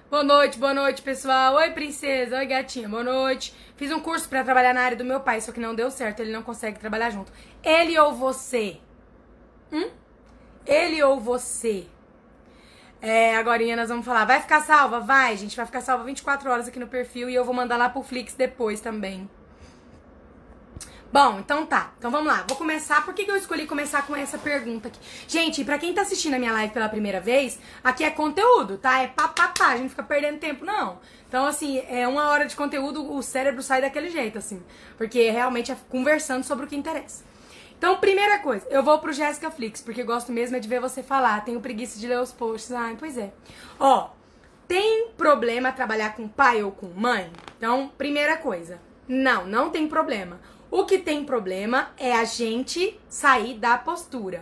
Boa noite, pessoal. Oi, princesa. Oi, gatinha. Boa noite. Fiz um curso pra trabalhar na área do meu pai, só que não deu certo. Ele não consegue trabalhar junto. Ele ou você? Ele ou você? Agorinha nós vamos falar. Vai ficar salva? Vai, gente. Vai ficar salva 24 horas aqui no perfil e eu vou mandar lá pro Flix depois também. Bom, então tá. Então vamos lá. Vou começar. Por que eu escolhi começar com essa pergunta aqui? Gente, pra quem tá assistindo a minha live pela primeira vez, aqui é conteúdo, tá? É papapá. A gente não fica perdendo tempo, não. Então, assim, é 1 hora de conteúdo, o cérebro sai daquele jeito, assim. Porque realmente é conversando sobre o que interessa. Então, primeira coisa, eu vou pro Jéssica Flix, porque eu gosto mesmo é de ver você falar. Tenho preguiça de ler os posts. Ai, pois é. Ó, tem problema trabalhar com pai ou com mãe? Então, primeira coisa, não tem problema. O que tem problema é a gente sair da postura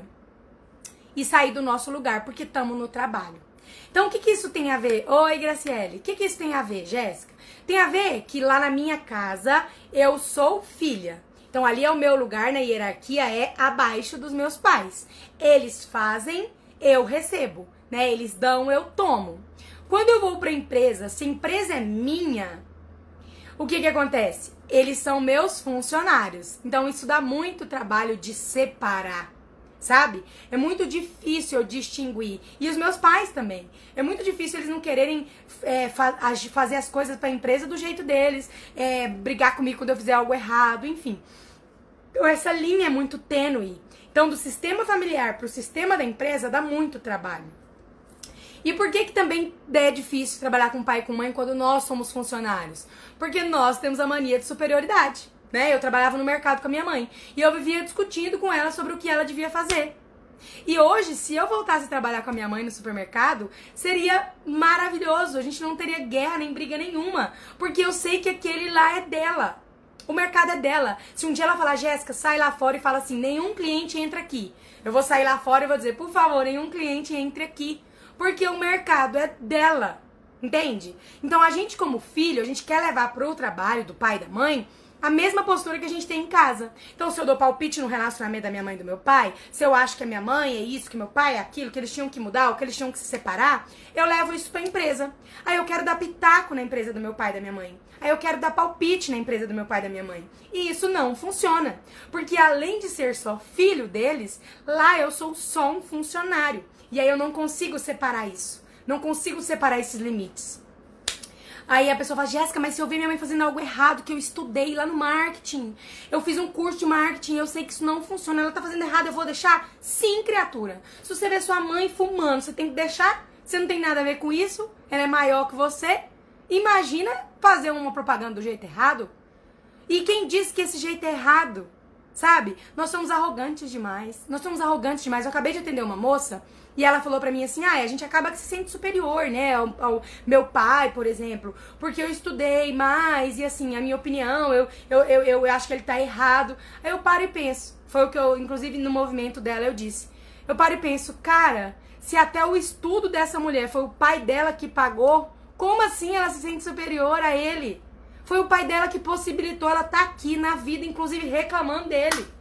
e sair do nosso lugar, porque estamos no trabalho. Então, o que isso tem a ver? Oi, Graciele. O que isso tem a ver, Jéssica? Tem a ver que lá na minha casa eu sou filha. Então, ali é o meu lugar na hierarquia, é abaixo dos meus pais. Eles fazem, eu recebo, né? Eles dão, eu tomo. Quando eu vou pra empresa, se a empresa é minha, o que acontece? Eles são meus funcionários. Então, isso dá muito trabalho de separar, sabe? É muito difícil eu distinguir. E os meus pais também. É muito difícil eles não quererem fazer as coisas pra empresa do jeito deles, brigar comigo quando eu fizer algo errado, enfim. Então, essa linha é muito tênue. Então, do sistema familiar pro sistema da empresa dá muito trabalho. E por que também é difícil trabalhar com pai e com mãe quando nós somos funcionários? Porque nós temos a mania de superioridade, né? Eu trabalhava no mercado com a minha mãe e eu vivia discutindo com ela sobre o que ela devia fazer. E hoje, se eu voltasse a trabalhar com a minha mãe no supermercado, seria maravilhoso. A gente não teria guerra nem briga nenhuma, porque eu sei que aquele lá é dela. O mercado é dela. Se um dia ela falar, Jéssica, sai lá fora e fala assim, nenhum cliente entra aqui. Eu vou sair lá fora e vou dizer, por favor, nenhum cliente entre aqui. Porque o mercado é dela, entende? Então a gente como filho, a gente quer levar pro trabalho do pai e da mãe a mesma postura que a gente tem em casa. Então se eu dou palpite no relacionamento da minha mãe e do meu pai, se eu acho que a minha mãe é isso, que meu pai é aquilo, que eles tinham que mudar, ou que eles tinham que se separar, eu levo isso pra empresa. Aí eu quero dar pitaco na empresa do meu pai e da minha mãe. Aí eu quero dar palpite na empresa do meu pai e da minha mãe. E isso não funciona. Porque além de ser só filho deles, lá eu sou só um funcionário. E aí eu não consigo separar isso. Não consigo separar esses limites. Aí a pessoa fala, Jéssica, mas se eu ver minha mãe fazendo algo errado, que eu estudei lá no marketing, eu fiz um curso de marketing, eu sei que isso não funciona, ela tá fazendo errado, eu vou deixar? Sim, criatura. Se você vê sua mãe fumando, você tem que deixar? Você não tem nada a ver com isso? Ela é maior que você? Imagina fazer uma propaganda do jeito errado? E quem disse que esse jeito é errado? Sabe? Nós somos arrogantes demais. Nós somos arrogantes demais. Eu acabei de atender uma moça e ela falou pra mim assim, a gente acaba que se sente superior, né, ao meu pai, por exemplo, porque eu estudei mais e assim, a minha opinião, eu acho que ele tá errado. Aí eu paro e penso, foi o que eu, inclusive no movimento dela eu disse, eu paro e penso, cara, se até o estudo dessa mulher foi o pai dela que pagou, como assim ela se sente superior a ele? Foi o pai dela que possibilitou ela estar aqui na vida, inclusive reclamando dele.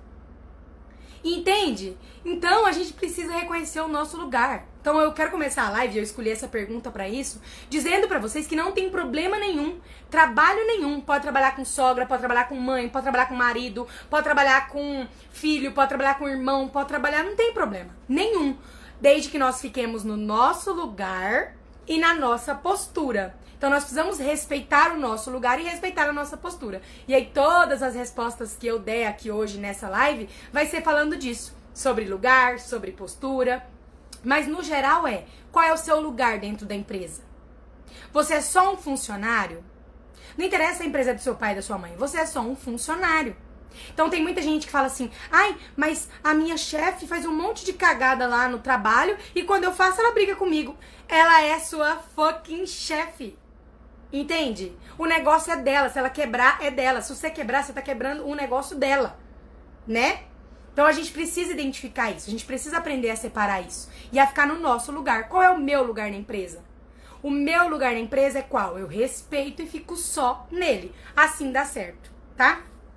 Entende? Então a gente precisa reconhecer o nosso lugar. Então eu quero começar a live, eu escolhi essa pergunta pra isso, dizendo pra vocês que não tem problema nenhum, trabalho nenhum. Pode trabalhar com sogra, pode trabalhar com mãe, pode trabalhar com marido, pode trabalhar com filho, pode trabalhar com irmão, pode trabalhar, não tem problema nenhum. Desde que nós fiquemos no nosso lugar e na nossa postura. Então nós precisamos respeitar o nosso lugar e respeitar a nossa postura. E aí todas as respostas que eu der aqui hoje nessa live vai ser falando disso. Sobre lugar, sobre postura. Mas no geral qual é o seu lugar dentro da empresa? Você é só um funcionário? Não interessa a empresa do seu pai e da sua mãe. Você é só um funcionário. Então tem muita gente que fala assim, ai, mas a minha chefe faz um monte de cagada lá no trabalho e quando eu faço ela briga comigo. Ela é sua fucking chefe. Entende? O negócio é dela, se ela quebrar é dela. Se você quebrar, você tá quebrando um negócio dela, né? Então a gente precisa identificar isso, a gente precisa aprender a separar isso e a ficar no nosso lugar. Qual é o meu lugar na empresa? O meu lugar na empresa é qual? Eu respeito e fico só nele. Assim dá certo, tá?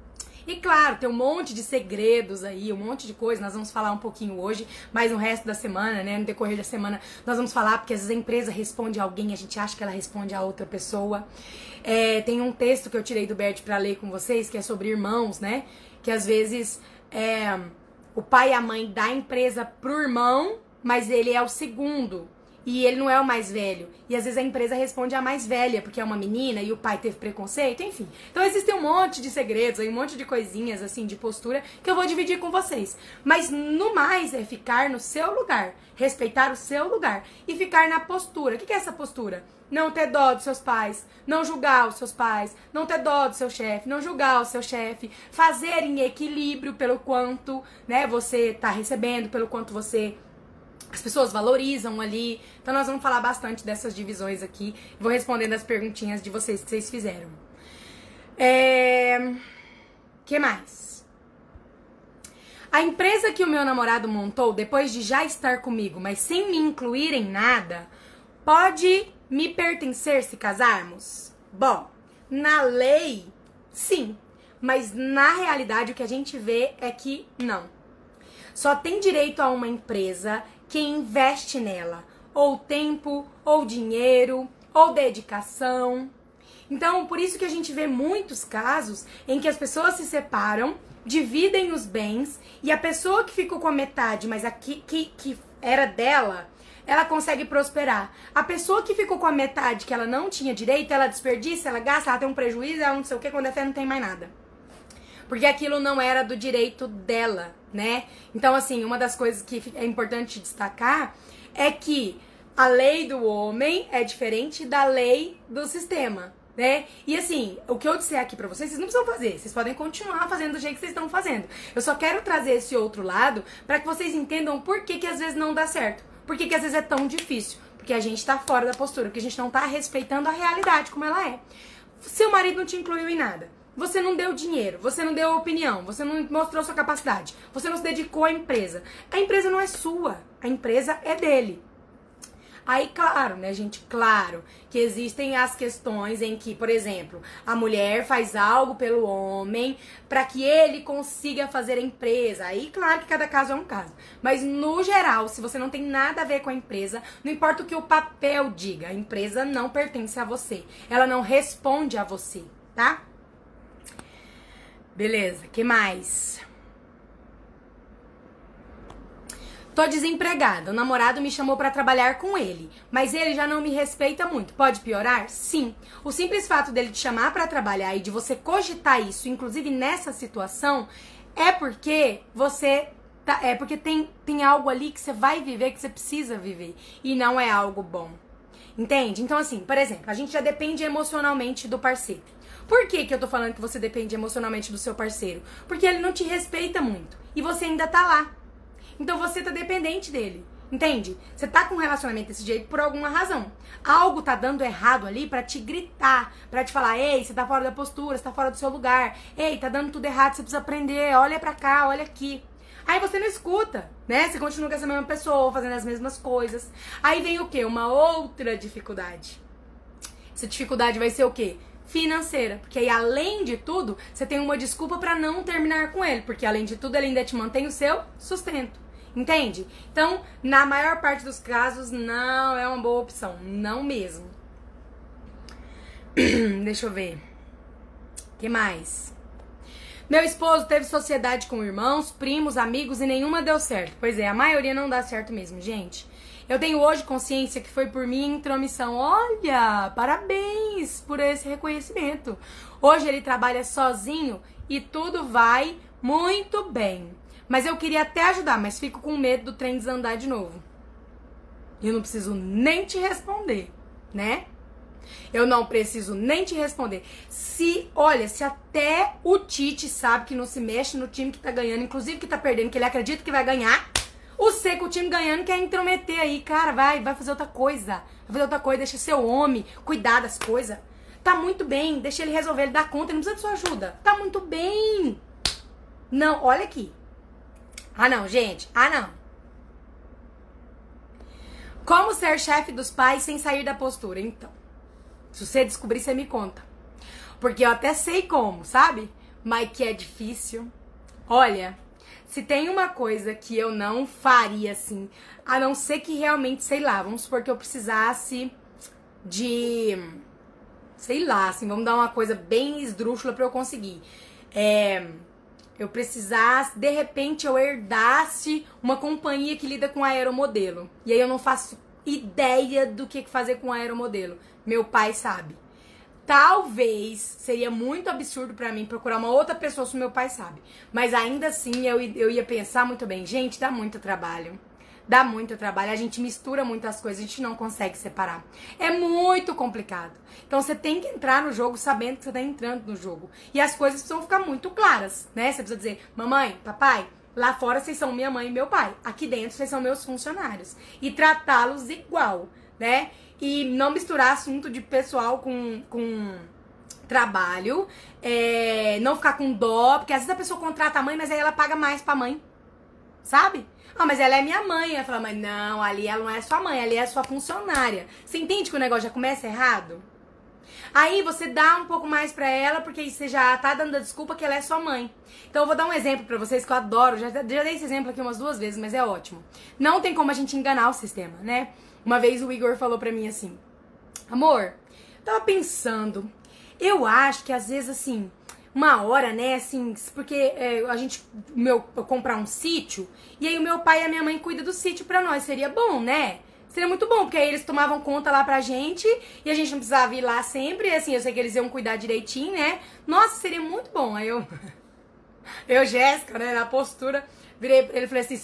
E claro, tem um monte de segredos aí, um monte de coisa, nós vamos falar um pouquinho hoje, mas no resto da semana, né, no decorrer da semana, nós vamos falar, porque às vezes a empresa responde a alguém, a gente acha que ela responde a outra pessoa. Tem um texto que eu tirei do Bert pra ler com vocês, que é sobre irmãos, né, que às vezes o pai e a mãe dá a empresa pro irmão, mas ele é o segundo. E ele não é o mais velho. E às vezes a empresa responde a mais velha, porque é uma menina e o pai teve preconceito, enfim. Então existem um monte de segredos, um monte de coisinhas assim, de postura, que eu vou dividir com vocês. Mas no mais é ficar no seu lugar, respeitar o seu lugar e ficar na postura. O que é essa postura? Não ter dó dos seus pais, não julgar os seus pais, não ter dó do seu chefe, não julgar o seu chefe, fazer em equilíbrio pelo quanto, né, você tá recebendo, pelo quanto as pessoas valorizam ali. Então nós vamos falar bastante dessas divisões aqui. Vou respondendo as perguntinhas de vocês que vocês fizeram. Que mais? A empresa que o meu namorado montou depois de já estar comigo, mas sem me incluir em nada, pode me pertencer se casarmos? Bom, na lei, sim. Mas na realidade o que a gente vê é que não. Só tem direito a uma empresa quem investe nela, ou tempo, ou dinheiro, ou dedicação. Então, por isso que a gente vê muitos casos em que as pessoas se separam, dividem os bens, e a pessoa que ficou com a metade, mas que era dela, ela consegue prosperar. A pessoa que ficou com a metade que ela não tinha direito, ela desperdiça, ela gasta, ela tem um prejuízo, ela não sei o que, quando é fé não tem mais nada. Porque aquilo não era do direito dela, né? Então, assim, uma das coisas que é importante destacar é que a lei do homem é diferente da lei do sistema, né? E assim, o que eu disser aqui pra vocês não precisam fazer. Vocês podem continuar fazendo do jeito que vocês estão fazendo. Eu só quero trazer esse outro lado pra que vocês entendam por que às vezes não dá certo. Por que às vezes é tão difícil. Porque a gente tá fora da postura, porque a gente não tá respeitando a realidade como ela é. Seu marido não te incluiu em nada. Você não deu dinheiro, você não deu opinião, você não mostrou sua capacidade, você não se dedicou à empresa. A empresa não é sua, a empresa é dele. Aí, claro, né, gente, claro que existem as questões em que, por exemplo, a mulher faz algo pelo homem para que ele consiga fazer a empresa. Aí, claro que cada caso é um caso. Mas, no geral, se você não tem nada a ver com a empresa, não importa o que o papel diga, a empresa não pertence a você. Ela não responde a você, tá? Beleza, que mais? Tô desempregada, o namorado me chamou pra trabalhar com ele, mas ele já não me respeita muito. Pode piorar? Sim. O simples fato dele te chamar pra trabalhar e de você cogitar isso, inclusive nessa situação, é porque porque tem algo ali que você vai viver, que você precisa viver, e não é algo bom. Entende? Então, assim, por exemplo, a gente já depende emocionalmente do parceiro. Por que eu tô falando que você depende emocionalmente do seu parceiro? Porque ele não te respeita muito. E você ainda tá lá. Então você tá dependente dele. Entende? Você tá com um relacionamento desse jeito por alguma razão. Algo tá dando errado ali pra te gritar. Pra te falar, ei, você tá fora da postura, você tá fora do seu lugar. Ei, tá dando tudo errado, você precisa aprender. Olha pra cá, olha aqui. Aí você não escuta, né? Você continua com essa mesma pessoa, fazendo as mesmas coisas. Aí vem o quê? Uma outra dificuldade. Essa dificuldade vai ser o quê? Financeira, porque aí além de tudo, você tem uma desculpa pra não terminar com ele, porque além de tudo ele ainda te mantém o seu sustento, entende? Então, na maior parte dos casos, não é uma boa opção, não mesmo. Deixa eu ver. Que mais? Meu esposo teve sociedade com irmãos, primos, amigos e nenhuma deu certo. Pois é, a maioria não dá certo mesmo, gente. Eu tenho hoje consciência que foi por minha intromissão. Olha, parabéns por esse reconhecimento. Hoje ele trabalha sozinho e tudo vai muito bem. Mas eu queria até ajudar, mas fico com medo do trem desandar de novo. Eu não preciso nem te responder, né? Eu não preciso nem te responder. Olha, se até o Tite sabe que não se mexe no time que tá ganhando, inclusive que tá perdendo, que ele acredita que vai ganhar... O seco, o time ganhando, quer intrometer aí, cara, vai fazer outra coisa. Vai fazer outra coisa, deixa seu homem cuidar das coisas. Tá muito bem, deixa ele resolver, ele dá conta, ele não precisa de sua ajuda. Tá muito bem. Não, olha aqui. Ah, não, gente, não. Como ser chefe dos pais sem sair da postura? Então, se você descobrir, você me conta. Porque eu até sei como, sabe? mas que é difícil. Olha, se tem uma coisa que eu não faria assim, a não ser que realmente, sei lá, vamos supor que eu precisasse de, sei lá, assim, vamos dar uma coisa bem esdrúxula pra eu conseguir. Eu precisasse, de repente eu herdasse uma companhia que lida com aeromodelo. E aí eu não faço ideia do que fazer com aeromodelo. Meu pai sabe. Talvez seria muito absurdo pra mim procurar uma outra pessoa se o meu pai sabe. Mas ainda assim eu ia pensar muito bem. Gente, dá muito trabalho. Dá muito trabalho. A gente mistura muitas coisas, a gente não consegue separar. É muito complicado. Então você tem que entrar no jogo sabendo que você tá entrando no jogo. E as coisas precisam ficar muito claras, né? Você precisa dizer, mamãe, papai, lá fora vocês são minha mãe e meu pai. Aqui dentro vocês são meus funcionários. E tratá-los igual, né? E não misturar assunto de pessoal com trabalho. Não ficar com dó, porque às vezes a pessoa contrata a mãe, mas aí ela paga mais pra mãe. Sabe? Ah, mas ela é minha mãe. Ela fala, mas não, ali ela não é sua mãe, ali é sua funcionária. Você entende que o negócio já começa errado? Aí você dá um pouco mais pra ela, porque aí você já tá dando a desculpa que ela é sua mãe. Então eu vou dar um exemplo pra vocês que eu adoro. Já dei esse exemplo aqui umas 2 vezes, mas é ótimo. Não tem como a gente enganar o sistema, né? Uma vez o Igor falou pra mim assim, amor, tava pensando, eu acho que às vezes assim, uma hora, né, assim, porque eu comprar um sítio, e aí o meu pai e a minha mãe cuidam do sítio pra nós, seria bom, né? Seria muito bom, porque aí eles tomavam conta lá pra gente, e a gente não precisava ir lá sempre, assim, eu sei que eles iam cuidar direitinho, né? Nossa, seria muito bom. Aí Jéssica, né, na postura, virei pra ele e falei assim,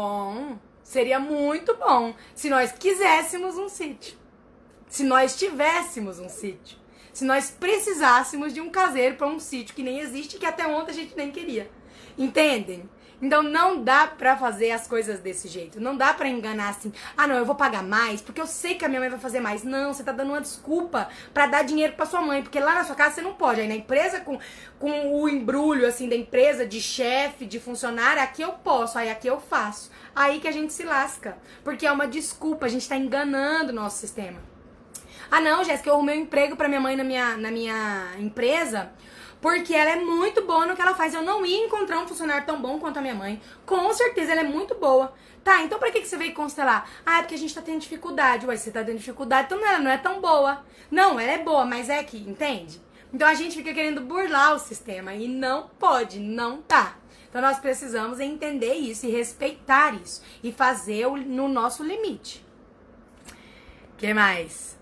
seria muito bom se nós quiséssemos um sítio. Se nós tivéssemos um sítio. Se nós precisássemos de um caseiro para um sítio que nem existe, que até ontem a gente nem queria. Entendem? Então não dá pra fazer as coisas desse jeito. Não dá pra enganar assim. Ah, não, eu vou pagar mais porque eu sei que a minha mãe vai fazer mais. Não, você tá dando uma desculpa pra dar dinheiro pra sua mãe. Porque lá na sua casa você não pode. Aí na empresa, com o embrulho assim da empresa, de chefe, de funcionário, aqui eu posso. Aí aqui eu faço. Aí que a gente se lasca. Porque é uma desculpa. A gente tá enganando o nosso sistema. Ah, não, Jéssica, eu arrumei um emprego pra minha mãe na minha empresa porque ela é muito boa no que ela faz. Eu não ia encontrar um funcionário tão bom quanto a minha mãe. Com certeza, ela é muito boa. Tá, então pra que você veio constelar? Ah, é porque a gente tá tendo dificuldade. Ué, você tá tendo dificuldade, então ela não é tão boa. Não, ela é boa, mas é que, entende? Então a gente fica querendo burlar o sistema e não pode, não tá. Então nós precisamos entender isso e respeitar isso. E fazer no nosso limite. O que mais?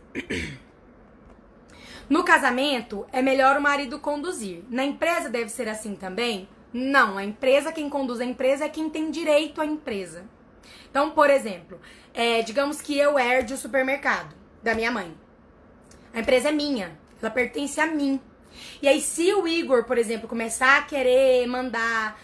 No casamento, é melhor o marido conduzir. Na empresa deve ser assim também? Não, a empresa, quem conduz a empresa é quem tem direito à empresa. Então, por exemplo, digamos que eu herde o supermercado da minha mãe. A empresa é minha, ela pertence a mim. E aí, se o Igor, por exemplo, começar a querer mandar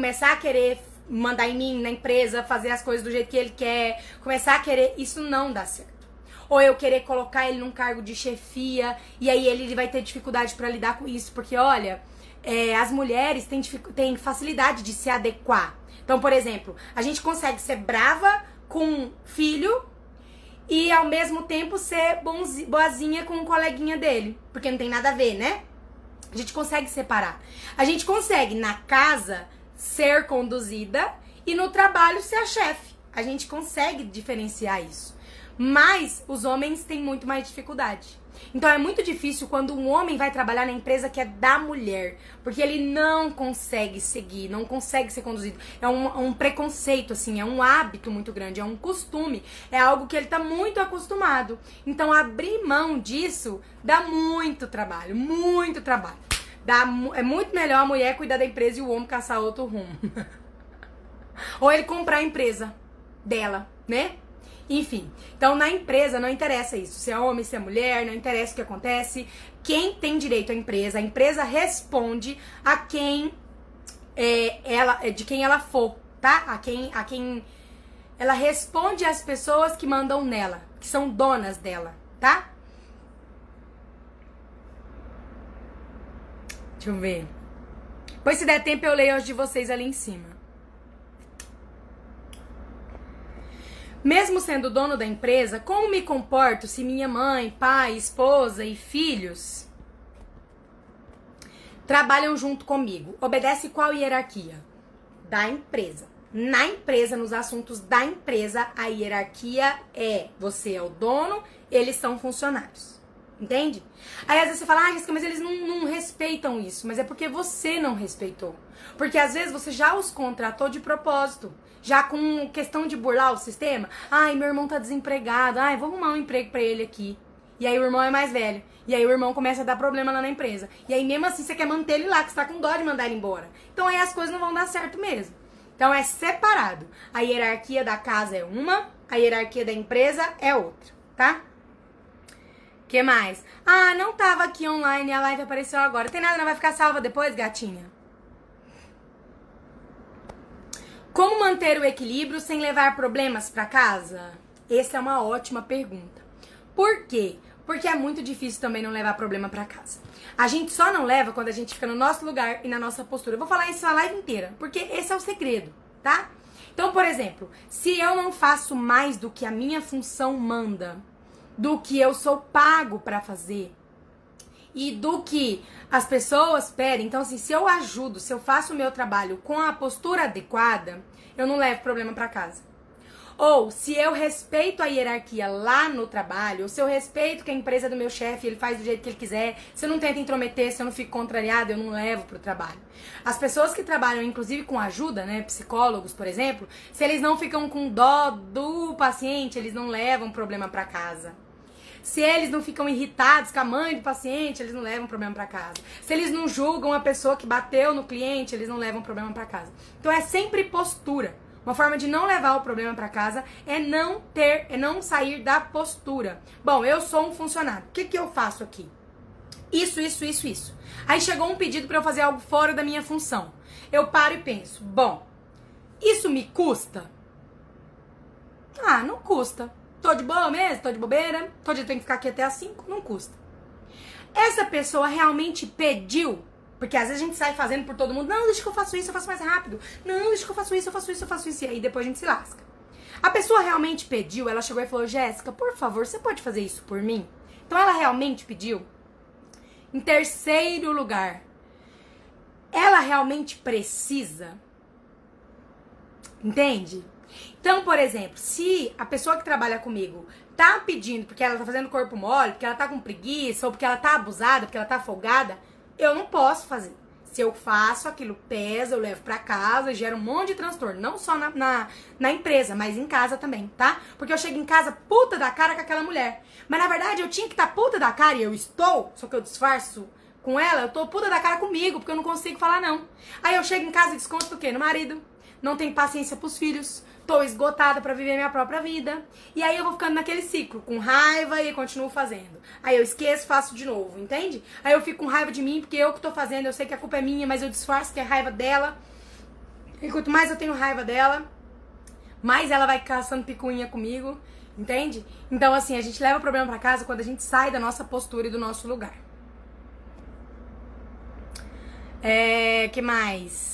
em mim, na empresa, fazer as coisas do jeito que ele quer, começar a querer, isso não dá certo. Ou eu querer colocar ele num cargo de chefia, e aí ele vai ter dificuldade pra lidar com isso. Porque, olha, as mulheres têm facilidade de se adequar. Então, por exemplo, a gente consegue ser brava com filho e, ao mesmo tempo, ser boazinha com um coleguinha dele. Porque não tem nada a ver, né? A gente consegue separar. A gente consegue, na casa, ser conduzida e no trabalho ser a chefe. A gente consegue diferenciar isso. Mas os homens têm muito mais dificuldade. Então é muito difícil quando um homem vai trabalhar na empresa que é da mulher. Porque ele não consegue seguir, não consegue ser conduzido. É um preconceito, assim, é um hábito muito grande, é um costume. É algo que ele tá muito acostumado. Então abrir mão disso dá muito trabalho, muito trabalho. É muito melhor a mulher cuidar da empresa e o homem caçar outro rumo. Ou ele comprar a empresa dela, né? Enfim, então na empresa não interessa isso, se é homem, se é mulher, não interessa o que acontece. Quem tem direito à empresa, a empresa responde a quem de quem ela for, tá? A quem ela responde às pessoas que mandam nela, que são donas dela, tá? Deixa eu ver. Pois se der tempo eu leio as de vocês ali em cima. Mesmo sendo dono da empresa, como me comporto se minha mãe, pai, esposa e filhos trabalham junto comigo, obedece qual hierarquia? Da empresa. Na empresa, nos assuntos da empresa, a hierarquia é: você é o dono, eles são funcionários. Entende? Aí às vezes você fala, Jéssica, mas eles não respeitam isso. Mas é porque você não respeitou. Porque às vezes você já os contratou de propósito. Já com questão de burlar o sistema. Ai, meu irmão tá desempregado. Ai, vou arrumar um emprego pra ele aqui. E aí o irmão é mais velho. E aí o irmão começa a dar problema lá na empresa. E aí mesmo assim você quer manter ele lá, que você tá com dó de mandar ele embora. Então aí as coisas não vão dar certo mesmo. Então é separado. A hierarquia da casa é uma, a hierarquia da empresa é outra, tá? Que mais? Ah, não tava aqui online, a live apareceu agora. Tem nada, não vai ficar salva depois, gatinha? Como manter o equilíbrio sem levar problemas pra casa? Essa é uma ótima pergunta. Por quê? Porque é muito difícil também não levar problema pra casa. A gente só não leva quando a gente fica no nosso lugar e na nossa postura. Eu vou falar isso a live inteira, porque esse é o segredo, tá? Então, por exemplo, se eu não faço mais do que a minha função manda, do que eu sou pago pra fazer e do que as pessoas pedem, então assim, se eu ajudo, se eu faço o meu trabalho com a postura adequada, eu não levo problema pra casa. Ou se eu respeito a hierarquia lá no trabalho, ou se eu respeito que a empresa é do meu chefe, ele faz do jeito que ele quiser, se eu não tento intrometer, se eu não fico contrariada, eu não levo pro trabalho. As pessoas que trabalham, inclusive com ajuda, né, psicólogos, por exemplo, se eles não ficam com dó do paciente, eles não levam problema pra casa. Se eles não ficam irritados com a mãe do paciente, eles não levam problema pra casa. Se eles não julgam a pessoa que bateu no cliente, eles não levam problema pra casa. Então é sempre postura. Uma forma de não levar o problema pra casa é não sair da postura. Bom, eu sou um funcionário. O que eu faço aqui? Isso. Aí chegou um pedido pra eu fazer algo fora da minha função. Eu paro e penso, bom, isso me custa? Ah, não custa. Tô de boa mesmo? Tô de bobeira? Todo dia tenho que ficar aqui até às 5? Não custa. Essa pessoa realmente pediu? Porque às vezes a gente sai fazendo por todo mundo. Não, deixa que eu faço isso, eu faço mais rápido. Não, deixa que eu faço isso, eu faço isso, eu faço isso. E aí depois a gente se lasca. A pessoa realmente pediu, ela chegou e falou, Jéssica, por favor, você pode fazer isso por mim? Então ela realmente pediu. Em terceiro lugar, ela realmente precisa? Entende? Então, por exemplo, se a pessoa que trabalha comigo tá pedindo porque ela tá fazendo corpo mole, porque ela tá com preguiça, ou porque ela tá abusada, porque ela tá folgada, eu não posso fazer. Se eu faço, aquilo pesa, eu levo pra casa, gera um monte de transtorno. Não só na empresa, mas em casa também, tá? Porque eu chego em casa puta da cara com aquela mulher. Mas na verdade eu tinha que estar puta da cara e eu estou, só que eu disfarço com ela, eu tô puta da cara comigo, porque eu não consigo falar não. Aí eu chego em casa e desconto do quê? No marido. Não tenho paciência pros filhos. Tô esgotada pra viver minha própria vida. E aí eu vou ficando naquele ciclo, com raiva e continuo fazendo. Aí eu esqueço, faço de novo, entende? Aí eu fico com raiva de mim, porque eu que tô fazendo, eu sei que a culpa é minha, mas eu disfarço que é raiva dela. E quanto mais eu tenho raiva dela, mais ela vai caçando picuinha comigo, entende? Então assim, a gente leva o problema pra casa quando a gente sai da nossa postura e do nosso lugar. Que mais?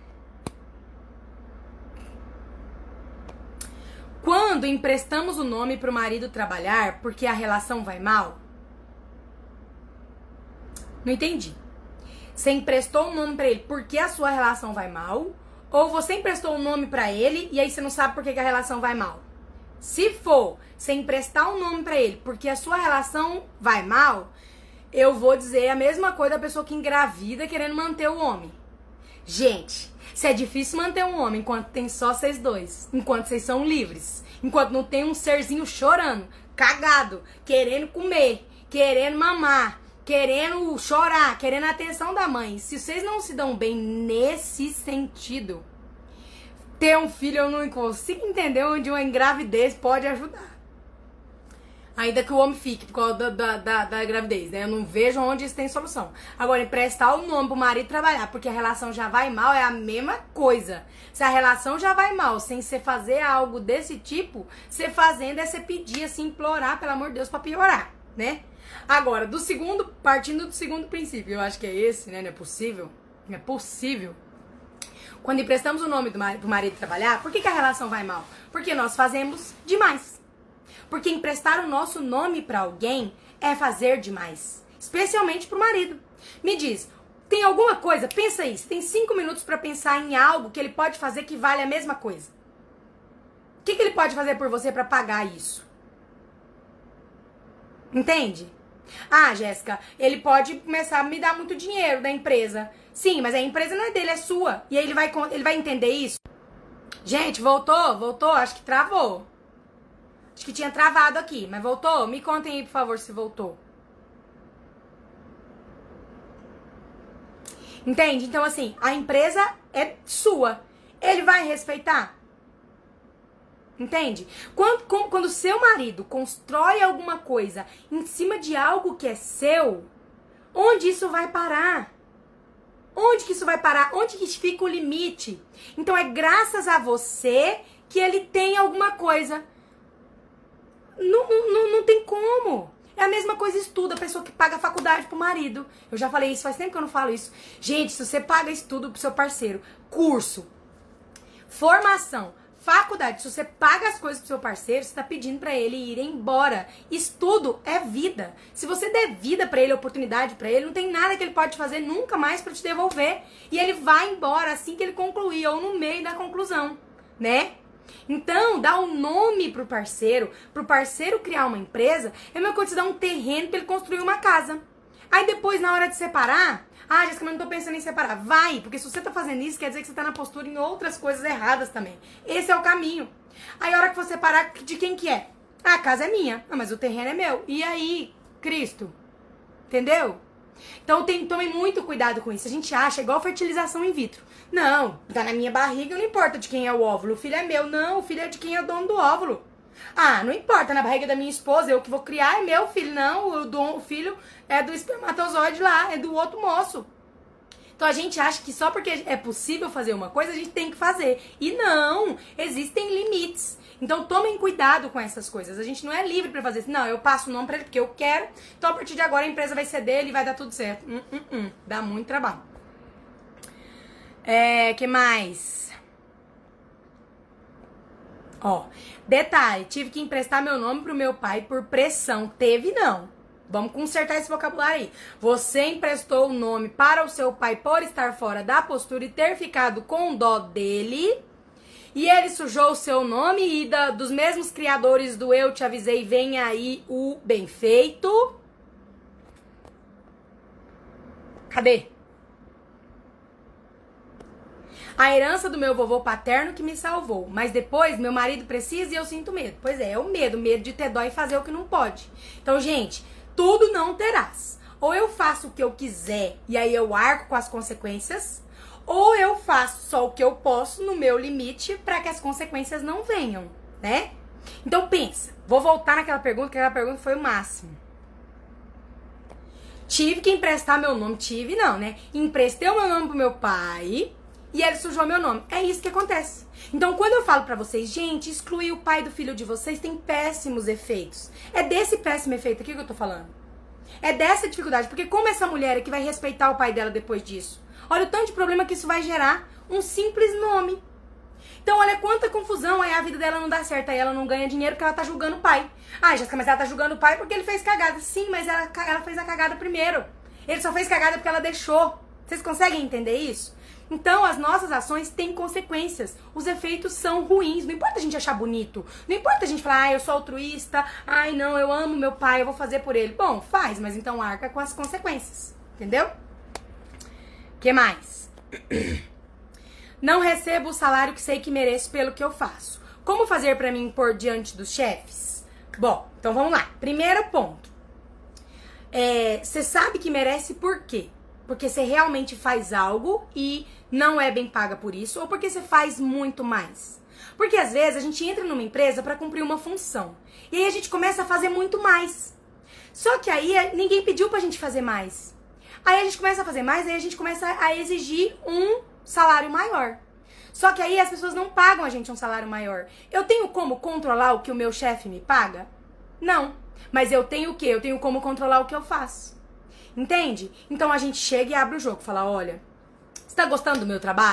Quando emprestamos o nome pro marido trabalhar porque a relação vai mal? Não entendi. Você emprestou o nome pra ele porque a sua relação vai mal? Ou você emprestou o nome pra ele e aí você não sabe por que a relação vai mal? Se for você emprestar o nome pra ele porque a sua relação vai mal, eu vou dizer a mesma coisa da pessoa que engravida querendo manter o homem. Gente, se é difícil manter um homem enquanto tem só vocês dois, enquanto vocês são livres, enquanto não tem um serzinho chorando, cagado, querendo comer, querendo mamar, querendo chorar, querendo a atenção da mãe. Se vocês não se dão bem nesse sentido, ter um filho eu não consigo entender onde uma gravidez pode ajudar. Ainda que o homem fique por causa da gravidez, né? Eu não vejo onde isso tem solução. Agora, emprestar o nome pro marido trabalhar porque a relação já vai mal é a mesma coisa. Se a relação já vai mal sem você fazer algo desse tipo, você fazendo é você pedir, assim, implorar, pelo amor de Deus, pra piorar, né? Agora, partindo do segundo princípio, eu acho que é esse, né? Não é possível. Não é possível. Quando emprestamos o nome pro marido trabalhar, por que a relação vai mal? Porque nós fazemos demais. Porque emprestar o nosso nome pra alguém é fazer demais. Especialmente pro marido. Me diz, Tem alguma coisa? Pensa aí. Você tem 5 minutos pra pensar em algo que ele pode fazer que vale a mesma coisa. O que ele pode fazer por você pra pagar isso? Entende? Ah, Jéssica, ele pode começar a me dar muito dinheiro da empresa. Sim, mas a empresa não é dele, é sua. E aí ele vai entender isso? Gente, voltou? Acho que travou. Acho que tinha travado aqui, mas voltou? Me contem aí, por favor, se voltou. Entende? Então, assim, a empresa é sua. Ele vai respeitar? Entende? Quando seu marido constrói alguma coisa em cima de algo que é seu, onde isso vai parar? Onde que isso vai parar? Onde que fica o limite? Então é graças a você que ele tem alguma coisa. Não tem como. É a mesma coisa estudo, a pessoa que paga a faculdade pro marido. Eu já falei isso, faz tempo que eu não falo isso. Gente, se você paga estudo pro seu parceiro, curso, formação, faculdade, se você paga as coisas pro seu parceiro, você tá pedindo pra ele ir embora. Estudo é vida. Se você der vida pra ele, oportunidade pra ele, não tem nada que ele pode fazer nunca mais pra te devolver. E ele vai embora assim que ele concluir, ou no meio da conclusão, né? Então, dar um nome pro parceiro criar uma empresa, é a mesma coisa de dar um terreno pra ele construir uma casa. Aí depois, na hora de separar, Jéssica, mas não tô pensando em separar. Vai, porque se você tá fazendo isso, quer dizer que você tá na postura em outras coisas erradas também. Esse é o caminho. Aí a hora que você separar, de quem que é? A casa é minha, mas o terreno é meu. E aí, Cristo? Entendeu? Então tome muito cuidado com isso. A gente acha igual fertilização in vitro. Não, tá na minha barriga, não importa de quem é o óvulo. O filho é meu. Não, o filho é de quem é o dono do óvulo. Não importa, na barriga da minha esposa, eu que vou criar, é meu filho. Não, o filho é do espermatozoide lá, é do outro moço. Então a gente acha que só porque é possível fazer uma coisa, a gente tem que fazer. E não, existem limites. Então tomem cuidado com essas coisas. A gente não é livre pra fazer assim, não, eu passo o nome pra ele porque eu quero, então a partir de agora a empresa vai ser dele e vai dar tudo certo. Dá muito trabalho. Que mais? Detalhe, tive que emprestar meu nome pro meu pai por pressão. Teve não. Vamos consertar esse vocabulário aí. Você emprestou o nome para o seu pai por estar fora da postura e ter ficado com dó dele. E ele sujou o seu nome e dos mesmos criadores do Eu Te Avisei, vem aí o bem feito. Cadê? A herança do meu vovô paterno que me salvou. Mas depois, meu marido precisa e eu sinto medo. Pois é o medo de ter dó e fazer o que não pode. Então, gente, tudo não terás. Ou eu faço o que eu quiser e aí eu arco com as consequências, ou eu faço só o que eu posso no meu limite para que as consequências não venham, né? Então pensa, vou voltar naquela pergunta, que aquela pergunta foi o máximo. Tive que emprestar meu nome, não, né? Emprestei o meu nome pro meu pai e ele sujou meu nome. É isso que acontece. Então quando eu falo pra vocês, gente, excluir o pai do filho de vocês tem péssimos efeitos. É desse péssimo efeito aqui que eu tô falando. É dessa dificuldade, porque como essa mulher é que vai respeitar o pai dela depois disso? Olha o tanto de problema que isso vai gerar. Um simples nome. Então, olha quanta confusão. Aí a vida dela não dá certo. Aí ela não ganha dinheiro porque ela tá julgando o pai. Jéssica, mas ela tá julgando o pai porque ele fez cagada. Sim, mas ela fez a cagada primeiro. Ele só fez cagada porque ela deixou. Vocês conseguem entender isso? Então, as nossas ações têm consequências. Os efeitos são ruins. Não importa a gente achar bonito. Não importa a gente falar, eu sou altruísta. Não, eu amo meu pai, eu vou fazer por ele. Bom, faz, mas então arca com as consequências. Entendeu? Que mais? Não recebo o salário que sei que mereço pelo que eu faço. Como fazer pra me impor diante dos chefes? Bom, então vamos lá. Primeiro ponto. Você sabe que merece por quê? Porque você realmente faz algo e não é bem paga por isso, ou porque você faz muito mais? Porque às vezes a gente entra numa empresa pra cumprir uma função. E aí a gente começa a fazer muito mais. Só que aí ninguém pediu pra gente fazer mais. Aí a gente começa a fazer mais, aí a gente começa a exigir um salário maior. Só que aí as pessoas não pagam a gente um salário maior. Eu tenho como controlar o que o meu chefe me paga? Não. Mas eu tenho o quê? Eu tenho como controlar o que eu faço. Entende? Então a gente chega e abre o jogo. Fala, olha, você tá gostando do meu trabalho?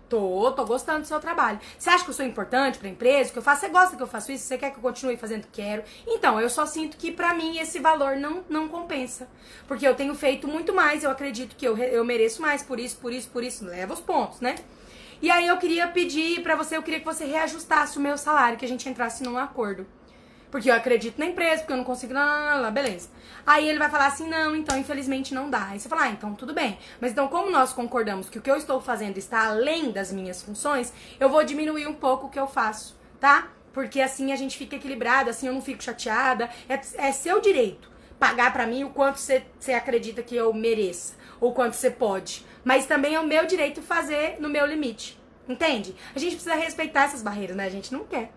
Tô gostando do seu trabalho. Você acha que eu sou importante pra empresa? Que eu faço? Você gosta que eu faço isso? Você quer que eu continue fazendo? Quero. Então, eu só sinto que pra mim esse valor não compensa. Porque eu tenho feito muito mais, eu acredito que eu mereço mais, por isso. Leva os pontos, né? E aí eu queria pedir pra você, eu queria que você reajustasse o meu salário, que a gente entrasse num acordo. Porque eu acredito na empresa, porque eu não consigo, beleza. Aí ele vai falar assim, não, então infelizmente não dá. Aí você fala, então tudo bem. Mas então como nós concordamos que o que eu estou fazendo está além das minhas funções, eu vou diminuir um pouco o que eu faço, tá? Porque assim a gente fica equilibrado, assim eu não fico chateada. É seu direito pagar pra mim o quanto você acredita que eu mereça, ou quanto você pode. Mas também é o meu direito fazer no meu limite, entende? A gente precisa respeitar essas barreiras, né? A gente não quer.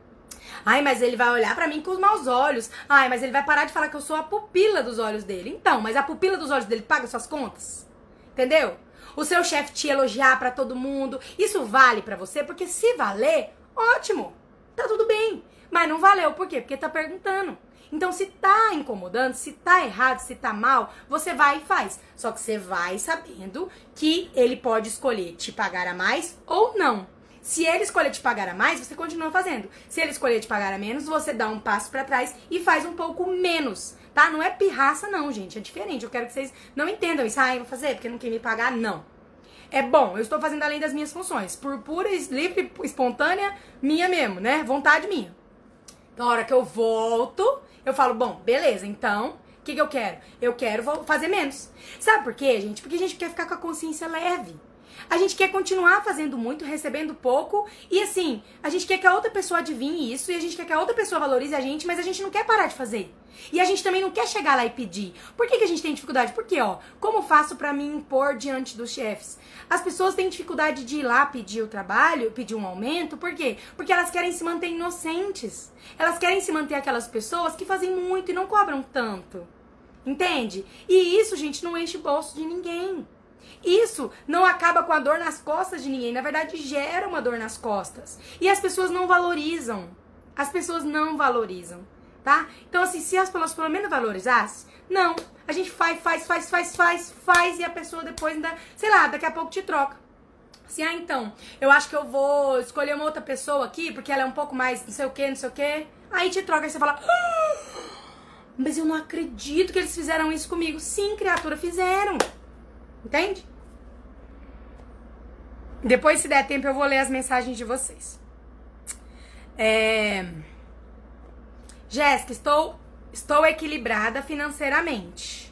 Ai, mas ele vai olhar pra mim com os maus olhos. Ai, mas ele vai parar de falar que eu sou a pupila dos olhos dele. Então, mas a pupila dos olhos dele paga suas contas? Entendeu? O seu chefe te elogiar pra todo mundo, isso vale pra você? Porque se valer, ótimo, tá tudo bem. Mas não valeu, por quê? Porque tá perguntando. Então, se tá incomodando, se tá errado, se tá mal, você vai e faz. Só que você vai sabendo que ele pode escolher te pagar a mais ou não. Se ele escolher te pagar a mais, você continua fazendo. Se ele escolher te pagar a menos, você dá um passo pra trás e faz um pouco menos, tá? Não é pirraça não, gente, é diferente. Eu quero que vocês não entendam isso. Ah, eu vou fazer porque não quer me pagar, não. É bom, eu estou fazendo além das minhas funções. Por pura, livre, espontânea, minha mesmo, né? Vontade minha. Então, a hora que eu volto, eu falo, bom, beleza, então, o que eu quero? Eu quero fazer menos. Sabe por quê, gente? Porque a gente quer ficar com a consciência leve. A gente quer continuar fazendo muito, recebendo pouco. E assim, a gente quer que a outra pessoa adivinhe isso. E a gente quer que a outra pessoa valorize a gente. Mas a gente não quer parar de fazer. E a gente também não quer chegar lá e pedir. Por que a gente tem dificuldade? Porque, ó, como faço pra me impor diante dos chefes? As pessoas têm dificuldade de ir lá pedir o trabalho, pedir um aumento. Por quê? Porque elas querem se manter inocentes. Elas querem se manter aquelas pessoas que fazem muito e não cobram tanto. Entende? E isso, gente, não enche o bolso de ninguém. Isso não acaba com a dor nas costas de ninguém. Na verdade, gera uma dor nas costas. E as pessoas não valorizam. As pessoas não valorizam, tá? Então, assim, se as pessoas pelo menos valorizassem, não. A gente faz e a pessoa depois ainda, sei lá, daqui a pouco te troca. Assim, ah, então, eu acho que eu vou escolher uma outra pessoa aqui, porque ela é um pouco mais não sei o que. Aí te troca e você fala, mas eu não acredito que eles fizeram isso comigo. Sim, criatura, fizeram. Entende? Depois, se der tempo, eu vou ler as mensagens de vocês. Jéssica, estou equilibrada financeiramente.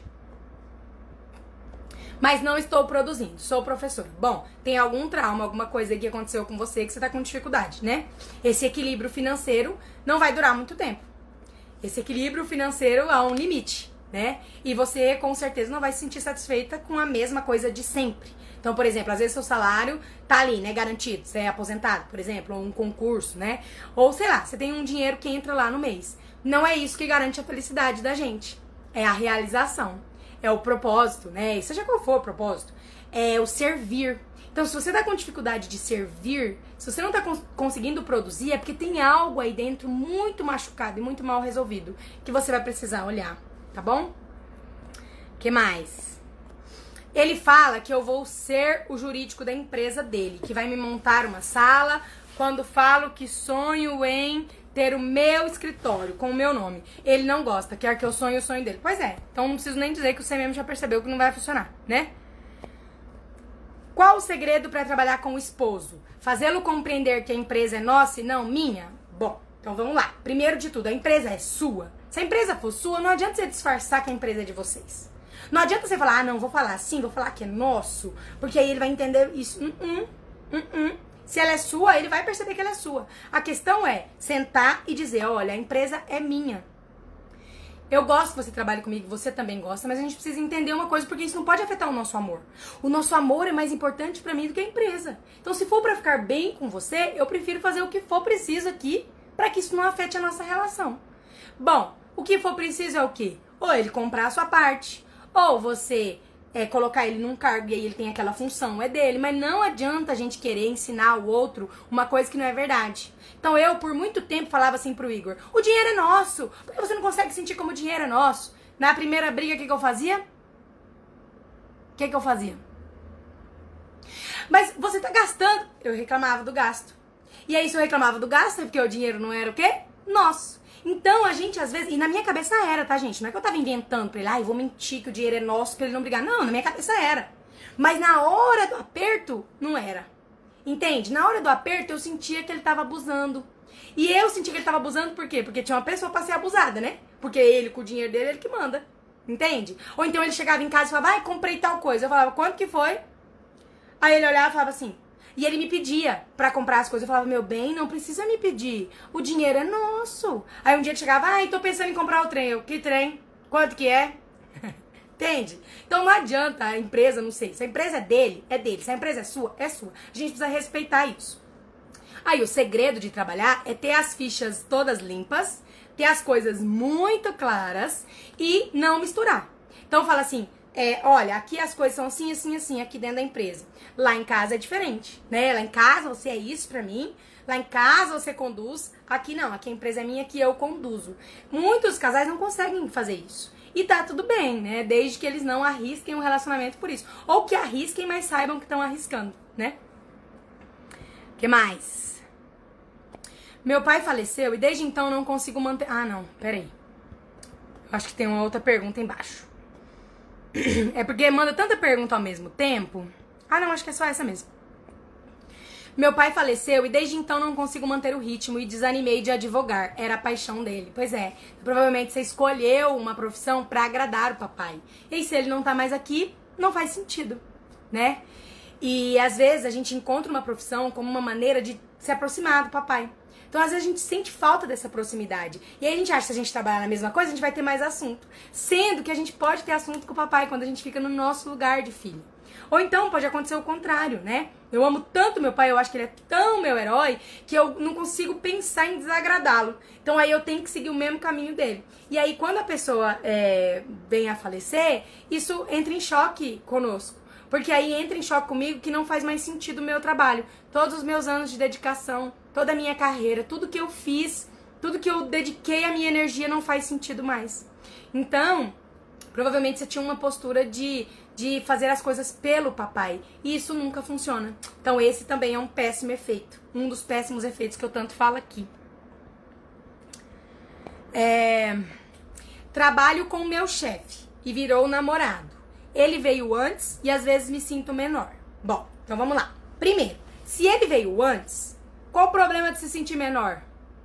Mas não estou produzindo. Sou professora. Bom, tem algum trauma, alguma coisa que aconteceu com você que você tá com dificuldade, né? Esse equilíbrio financeiro não vai durar muito tempo. Esse equilíbrio financeiro há um limite, né? E você, com certeza, não vai se sentir satisfeita com a mesma coisa de sempre. Então, por exemplo, às vezes seu salário tá ali, né, garantido. Você é aposentado, por exemplo, ou um concurso, né? Ou, sei lá, você tem um dinheiro que entra lá no mês. Não é isso que garante a felicidade da gente. É a realização. É o propósito, né? Seja qual for o propósito. É o servir. Então, se você tá com dificuldade de servir, se você não tá conseguindo produzir, é porque tem algo aí dentro muito machucado e muito mal resolvido que você vai precisar olhar, tá bom? Que mais? Ele fala que eu vou ser o jurídico da empresa dele, que vai me montar uma sala quando falo que sonho em ter o meu escritório com o meu nome. Ele não gosta, quer que eu sonhe o sonho dele. Pois é, então não preciso nem dizer que você mesmo já percebeu que não vai funcionar, né? Qual o segredo para trabalhar com o esposo? Fazê-lo compreender que a empresa é nossa e não minha? Bom, então vamos lá. Primeiro de tudo, a empresa é sua. Se a empresa for sua, não adianta você disfarçar que a empresa é de vocês. Não adianta você falar, ah, não, vou falar assim, vou falar que é nosso, porque aí ele vai entender isso. Se ela é sua, ele vai perceber que ela é sua. A questão é sentar e dizer, olha, a empresa é minha. Eu gosto que você trabalhe comigo, você também gosta, mas a gente precisa entender uma coisa, porque isso não pode afetar o nosso amor. O nosso amor é mais importante pra mim do que a empresa. Então, se for pra ficar bem com você, eu prefiro fazer o que for preciso aqui, pra que isso não afete a nossa relação. Bom, o que for preciso é o quê? Ou ele comprar a sua parte, ou você colocar ele num cargo e aí ele tem aquela função, é dele. Mas não adianta a gente querer ensinar o outro uma coisa que não é verdade. Então eu, por muito tempo, falava assim pro Igor, o dinheiro é nosso, por que você não consegue sentir como o dinheiro é nosso? Na primeira briga, o que eu fazia? O que eu fazia? Mas você tá gastando. Eu reclamava do gasto. E aí, se eu reclamava do gasto, é porque o dinheiro não era o quê? Nosso. Então, a gente, às vezes... E na minha cabeça era, tá, gente? Não é que eu tava inventando pra ele, eu vou mentir que o dinheiro é nosso pra ele não brigar. Não, na minha cabeça era. Mas na hora do aperto, não era. Entende? Na hora do aperto, eu sentia que ele tava abusando. E eu sentia que ele tava abusando por quê? Porque tinha uma pessoa pra ser abusada, né? Porque ele, com o dinheiro dele, ele que manda. Entende? Ou então ele chegava em casa e falava, comprei tal coisa. Eu falava, quanto que foi? Aí ele olhava e falava assim... E ele me pedia pra comprar as coisas. Eu falava, meu bem, não precisa me pedir. O dinheiro é nosso. Aí um dia ele chegava, tô pensando em comprar o trem. Eu, que trem? Quanto que é? Entende? Então não adianta a empresa, não sei. Se a empresa é dele, é dele. Se a empresa é sua, é sua. A gente precisa respeitar isso. Aí o segredo de trabalhar é ter as fichas todas limpas, ter as coisas muito claras e não misturar. Então fala assim, olha, aqui as coisas são assim, assim, assim, aqui dentro da empresa. Lá em casa é diferente, né? Lá em casa você é isso pra mim, lá em casa você conduz, aqui não, aqui a empresa é minha, aqui eu conduzo. Muitos casais não conseguem fazer isso. E tá tudo bem, né? Desde que eles não arrisquem um relacionamento por isso. Ou que arrisquem, mas saibam que estão arriscando, né? O que mais? Meu pai faleceu e desde então não consigo manter... Ah, não, peraí. Acho que tem uma outra pergunta embaixo. É porque manda tanta pergunta ao mesmo tempo. Ah, não, acho que é só essa mesmo. Meu pai faleceu e desde então não consigo manter o ritmo e desanimei de advogar. Era a paixão dele. Pois é, provavelmente você escolheu uma profissão pra agradar o papai. E aí, se ele não tá mais aqui, não faz sentido, né? E às vezes a gente encontra uma profissão como uma maneira de se aproximar do papai. Então, às vezes, a gente sente falta dessa proximidade. E aí a gente acha que se a gente trabalhar na mesma coisa, a gente vai ter mais assunto. Sendo que a gente pode ter assunto com o papai quando a gente fica no nosso lugar de filho. Ou então, pode acontecer o contrário, né? Eu amo tanto meu pai, eu acho que ele é tão meu herói, que eu não consigo pensar em desagradá-lo. Então, aí eu tenho que seguir o mesmo caminho dele. E aí, quando a pessoa vem a falecer, isso entra em choque conosco. Porque aí entra em choque comigo que não faz mais sentido o meu trabalho. Todos os meus anos de dedicação, toda a minha carreira, tudo que eu fiz, tudo que eu dediquei a minha energia não faz sentido mais. Então, provavelmente você tinha uma postura de fazer as coisas pelo papai. E isso nunca funciona. Então esse também é um péssimo efeito. Um dos péssimos efeitos que eu tanto falo aqui. Trabalho com o meu chefe e virou namorado. Ele veio antes e às vezes me sinto menor. Bom, então vamos lá. Primeiro, se ele veio antes, qual o problema de se sentir menor?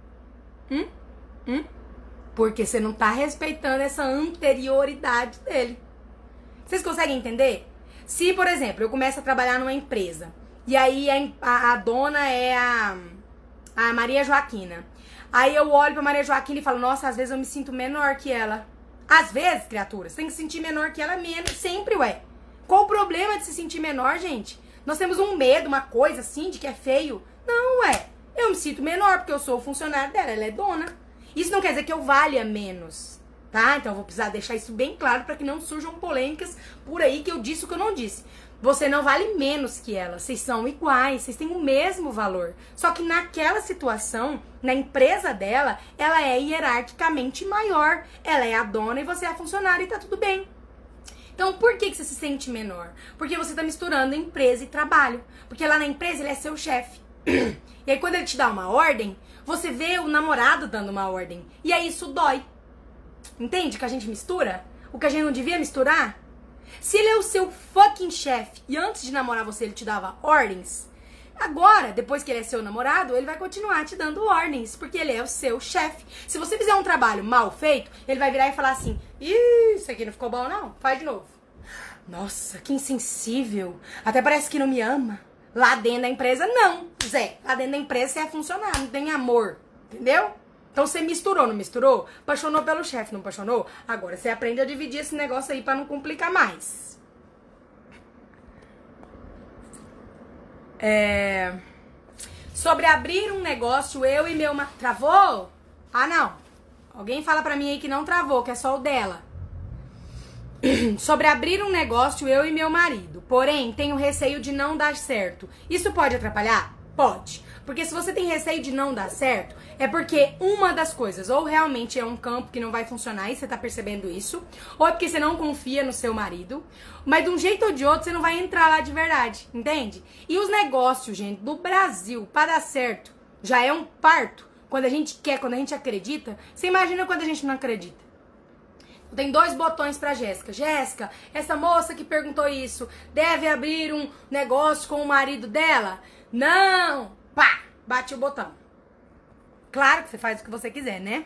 Porque você não tá respeitando essa anterioridade dele. Vocês conseguem entender? Se, por exemplo, eu começo a trabalhar numa empresa e aí a dona é a Maria Joaquina. Aí eu olho pra Maria Joaquina e falo, nossa, às vezes eu me sinto menor que ela. Às vezes, criatura, você tem que se sentir menor que ela menos, sempre, ué. Qual o problema de se sentir menor, gente? Nós temos um medo, uma coisa assim, de que é feio. Não, ué. Eu me sinto menor porque eu sou o funcionário dela, ela é dona. Isso não quer dizer que eu valha menos, tá? Então eu vou precisar deixar isso bem claro para que não surjam polêmicas por aí que eu disse o que eu não disse. Você não vale menos que ela, vocês são iguais, vocês têm o mesmo valor. Só que naquela situação, na empresa dela, ela é hierarquicamente maior. Ela é a dona e você é a funcionária e tá tudo bem. Então, por que você se sente menor? Porque você tá misturando empresa e trabalho. Porque lá na empresa ele é seu chefe. E aí quando ele te dá uma ordem, você vê o namorado dando uma ordem. E aí isso dói. Entende que a gente mistura? O que a gente não devia misturar? Se ele é o seu fucking chefe e antes de namorar você ele te dava ordens, agora, depois que ele é seu namorado, ele vai continuar te dando ordens, porque ele é o seu chefe. Se você fizer um trabalho mal feito, ele vai virar e falar assim, ih, isso aqui não ficou bom não, faz de novo. Nossa, que insensível, até parece que não me ama. Lá dentro da empresa, não, Zé, lá dentro da empresa você é funcionário, não tem amor, entendeu? Então você misturou, não misturou? Apaixonou pelo chefe, não apaixonou? Agora você aprende a dividir esse negócio aí pra não complicar mais. Sobre abrir um negócio, eu e meu... Travou? Ah, não. Alguém fala pra mim aí que não travou, que é só o dela. Sobre abrir um negócio, eu e meu marido. Porém, tenho receio de não dar certo. Isso pode atrapalhar? Pode. Porque se você tem receio de não dar certo, é porque uma das coisas, ou realmente é um campo que não vai funcionar e você tá percebendo isso, ou é porque você não confia no seu marido, mas de um jeito ou de outro você não vai entrar lá de verdade, entende? E os negócios, gente, do Brasil, para dar certo, já é um parto. Quando a gente quer, quando a gente acredita, você imagina quando a gente não acredita. Tem 2 botões pra Jéssica. Jéssica, essa moça que perguntou isso, deve abrir um negócio com o marido dela? Não! Pá! Bate o botão. Claro que você faz o que você quiser, né?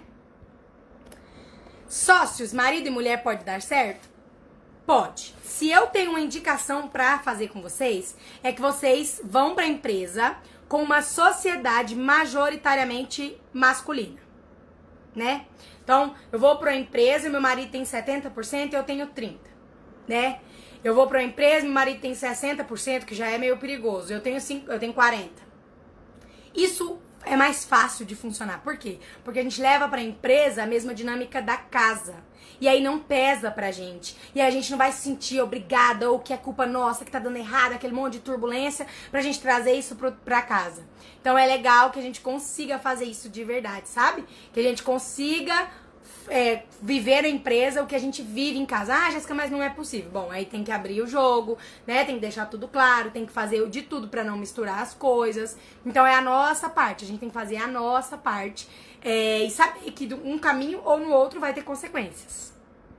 Sócios, marido e mulher pode dar certo? Pode. Se eu tenho uma indicação pra fazer com vocês, é que vocês vão pra empresa com uma sociedade majoritariamente masculina, né? Então, eu vou pra uma empresa e meu marido tem 70% e eu tenho 30%, né? Eu vou pra uma empresa e meu marido tem 60%, que já é meio perigoso. Eu tenho 40%. Isso é mais fácil de funcionar. Por quê? Porque a gente leva pra empresa a mesma dinâmica da casa. E aí não pesa pra gente. E aí a gente não vai se sentir obrigada ou que é culpa nossa, que tá dando errado, aquele monte de turbulência, pra gente trazer isso pra casa. Então é legal que a gente consiga fazer isso de verdade, sabe? Que a gente consiga viver na empresa o que a gente vive em casa. Ah, Jéssica, mas não é possível. Bom, aí tem que abrir o jogo, né? Tem que deixar tudo claro, tem que fazer de tudo pra não misturar as coisas. Então é a nossa parte, a gente tem que fazer a nossa parte. E saber que um caminho ou no outro vai ter consequências.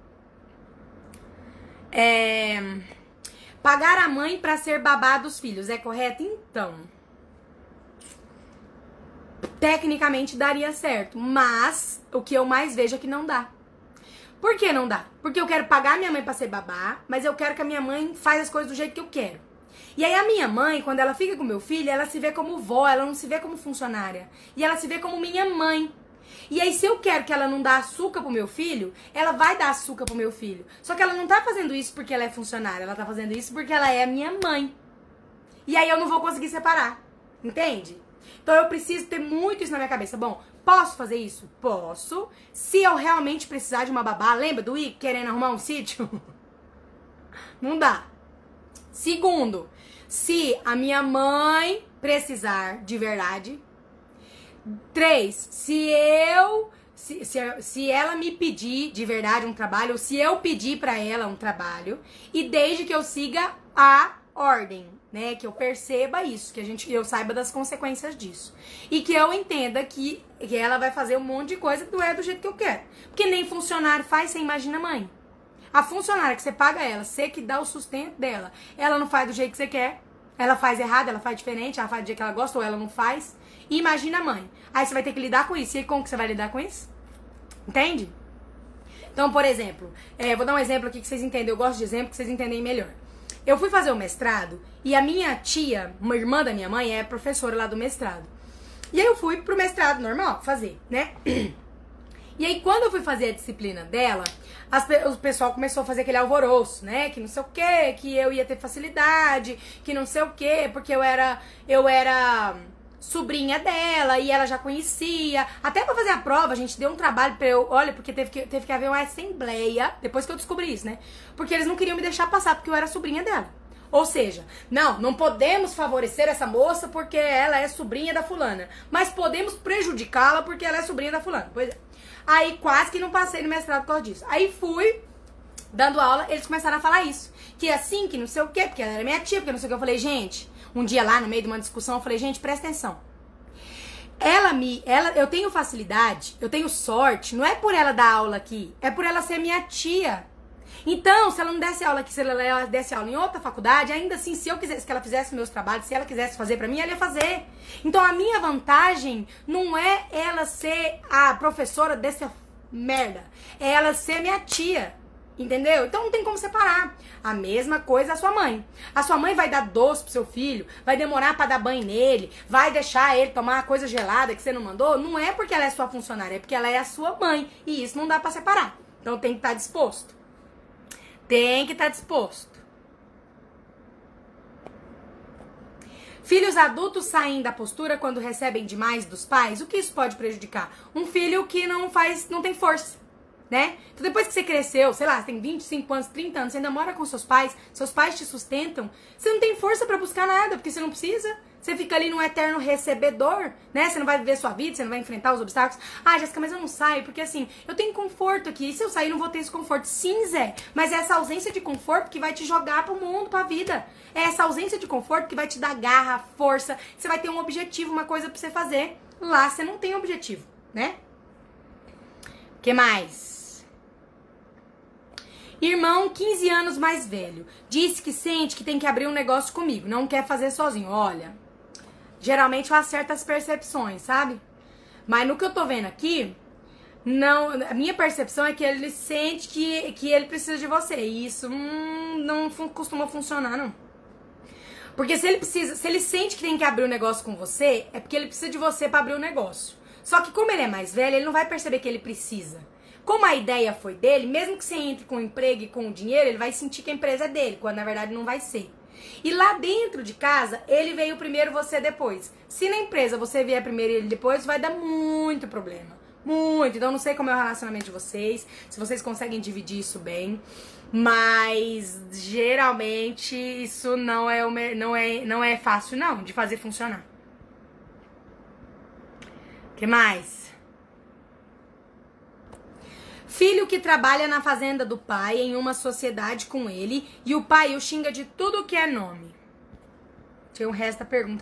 Pagar a mãe pra ser babá dos filhos, é correto? Então, tecnicamente daria certo, mas o que eu mais vejo é que não dá. Por que não dá? Porque eu quero pagar minha mãe pra ser babá, mas eu quero que a minha mãe faça as coisas do jeito que eu quero. E aí a minha mãe, quando ela fica com meu filho, ela se vê como vó, ela não se vê como funcionária. E ela se vê como minha mãe. E aí se eu quero que ela não dá açúcar pro meu filho, ela vai dar açúcar pro meu filho. Só que ela não tá fazendo isso porque ela é funcionária, ela tá fazendo isso porque ela é a minha mãe. E aí eu não vou conseguir separar, entende? Então eu preciso ter muito isso na minha cabeça. Bom, posso fazer isso? Posso. Se eu realmente precisar de uma babá, lembra do Ico querendo arrumar um sítio? Não dá. Segundo, se a minha mãe precisar de verdade. 3, se ela me pedir de verdade um trabalho, ou se eu pedir pra ela um trabalho, e desde que eu siga a ordem, né, que eu perceba isso, que eu saiba das consequências disso, e que eu entenda que ela vai fazer um monte de coisa que não é do jeito que eu quero, porque nem funcionário faz, você imagina, mãe. A funcionária que você paga ela, você que dá o sustento dela, ela não faz do jeito que você quer, ela faz errado, ela faz diferente, ela faz do jeito que ela gosta, ou ela não faz. E imagina a mãe. Aí você vai ter que lidar com isso. E aí como que você vai lidar com isso? Entende? Então, por exemplo, vou dar um exemplo aqui que vocês entendem. Eu gosto de exemplo que vocês entendem melhor. Eu fui fazer o mestrado e a minha tia, uma irmã da minha mãe, é professora lá do mestrado. E aí eu fui pro mestrado normal fazer, né? E aí quando eu fui fazer a disciplina dela, o pessoal começou a fazer aquele alvoroço, né? Que não sei o quê, que eu ia ter facilidade, que não sei o quê, porque eu era sobrinha dela e ela já conhecia. Até pra fazer a prova, a gente deu um trabalho pra eu... Olha, porque teve que haver uma assembleia, depois que eu descobri isso, né? Porque eles não queriam me deixar passar, porque eu era sobrinha dela. Ou seja, não podemos favorecer essa moça porque ela é sobrinha da fulana. Mas podemos prejudicá-la porque ela é sobrinha da fulana. Pois é. Aí quase que não passei no mestrado por causa disso. Aí fui dando aula, eles começaram a falar isso. Que assim, que não sei o quê, porque ela era minha tia, porque não sei o que. Eu falei, gente... Um dia lá, no meio de uma discussão, eu falei, gente, presta atenção. Eu tenho facilidade, eu tenho sorte, não é por ela dar aula aqui, é por ela ser minha tia. Então, se ela não desse aula aqui, se ela desse aula em outra faculdade, ainda assim, se eu quisesse que ela fizesse meus trabalhos, se ela quisesse fazer pra mim, ela ia fazer. Então, a minha vantagem não é ela ser a professora dessa merda, é ela ser minha tia. Entendeu? Então não tem como separar. A mesma coisa a sua mãe. A sua mãe vai dar doce pro seu filho, vai demorar pra dar banho nele, vai deixar ele tomar uma coisa gelada que você não mandou. Não é porque ela é sua funcionária, é porque ela é a sua mãe. E isso não dá pra separar. Então tem que estar disposto. Tem que estar disposto. Filhos adultos saem da postura quando recebem demais dos pais. O que isso pode prejudicar? Um filho que não tem força. né? Então depois que você cresceu, sei lá, você tem 25 anos, 30 anos, você ainda mora com seus pais te sustentam, você não tem força pra buscar nada, porque você não precisa. Você fica ali num eterno recebedor, né? Você não vai viver sua vida, você não vai enfrentar os obstáculos. Ah, Jéssica, mas eu não saio, porque assim, eu tenho conforto aqui. E se eu sair, não vou ter esse conforto. Sim, Zé. Mas é essa ausência de conforto que vai te jogar pro mundo, pra vida. É essa ausência de conforto que vai te dar garra, força. Você vai ter um objetivo, uma coisa pra você fazer. Lá você não tem objetivo, né? O que mais? Irmão, 15 anos mais velho. Disse que sente que tem que abrir um negócio comigo. Não quer fazer sozinho. Olha... Geralmente eu acerto as percepções, sabe? Mas no que eu tô vendo aqui, não, a minha percepção é que ele sente que ele precisa de você. E isso não costuma funcionar, não. Porque se ele sente que tem que abrir um negócio com você, é porque ele precisa de você pra abrir o negócio. Só que como ele é mais velho, ele não vai perceber que ele precisa. Como a ideia foi dele, mesmo que você entre com o emprego e com o dinheiro, ele vai sentir que a empresa é dele, quando na verdade não vai ser. E lá dentro de casa, ele veio primeiro, você depois. Se na empresa você vier primeiro e ele depois, vai dar muito problema. Muito. Então, não sei como é o relacionamento de vocês, se vocês conseguem dividir isso bem. Mas, geralmente, isso não é fácil, não, de fazer funcionar. O que mais? Filho que trabalha na fazenda do pai em uma sociedade com ele e o pai o xinga de tudo que é nome. Tinha um resto da pergunta.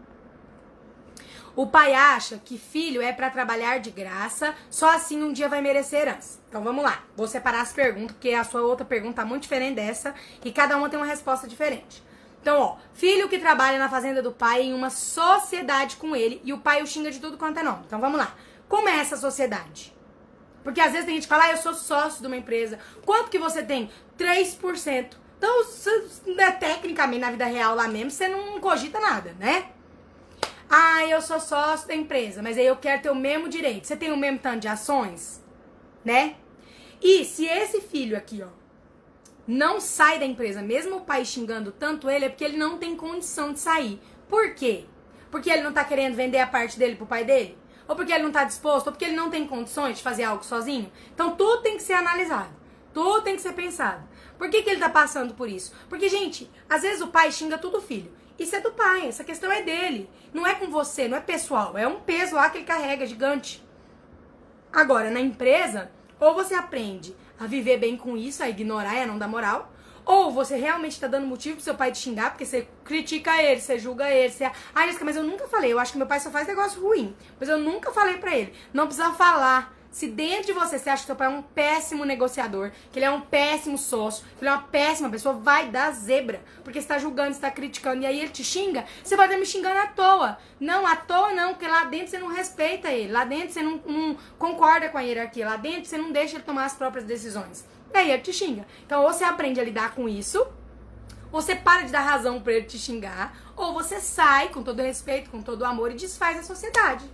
O pai acha que filho é pra trabalhar de graça, só assim um dia vai merecer herança. Então vamos lá, vou separar as perguntas, porque a sua outra pergunta tá muito diferente dessa e cada uma tem uma resposta diferente. Então, ó, filho que trabalha na fazenda do pai em uma sociedade com ele e o pai o xinga de tudo quanto é nome. Então vamos lá, como é essa sociedade? Porque às vezes tem gente que fala, eu sou sócio de uma empresa. Quanto que você tem? 3%. Então, tecnicamente, na vida real lá mesmo, você não cogita nada, né? Ah, eu sou sócio da empresa, mas aí eu quero ter o mesmo direito. Você tem o mesmo tanto de ações, né? E se esse filho aqui, ó, não sai da empresa, mesmo o pai xingando tanto ele, é porque ele não tem condição de sair. Por quê? Porque ele não tá querendo vender a parte dele pro pai dele? Ou porque ele não tá disposto, ou porque ele não tem condições de fazer algo sozinho. Então tudo tem que ser analisado, tudo tem que ser pensado. Por que ele tá passando por isso? Porque, gente, às vezes o pai xinga tudo o filho. Isso é do pai, essa questão é dele. Não é com você, não é pessoal, é um peso lá que ele carrega, gigante. Agora, na empresa, ou você aprende a viver bem com isso, a ignorar e a não dar moral, ou você realmente tá dando motivo pro seu pai te xingar, porque você critica ele, você julga ele, você... Ah, Jéssica, mas eu nunca falei, eu acho que meu pai só faz negócio ruim. Mas eu nunca falei pra ele. Não precisa falar. Se dentro de você acha que seu pai é um péssimo negociador, que ele é um péssimo sócio, que ele é uma péssima pessoa, vai dar zebra. Porque você tá julgando, você tá criticando, e aí ele te xinga, você vai estar me xingando à toa. Não, à toa não, porque lá dentro você não respeita ele, lá dentro você não concorda com a hierarquia, lá dentro você não deixa ele tomar as próprias decisões. E aí ele te xinga. Então ou você aprende a lidar com isso, ou você para de dar razão pra ele te xingar, ou você sai com todo respeito, com todo amor e desfaz a sociedade.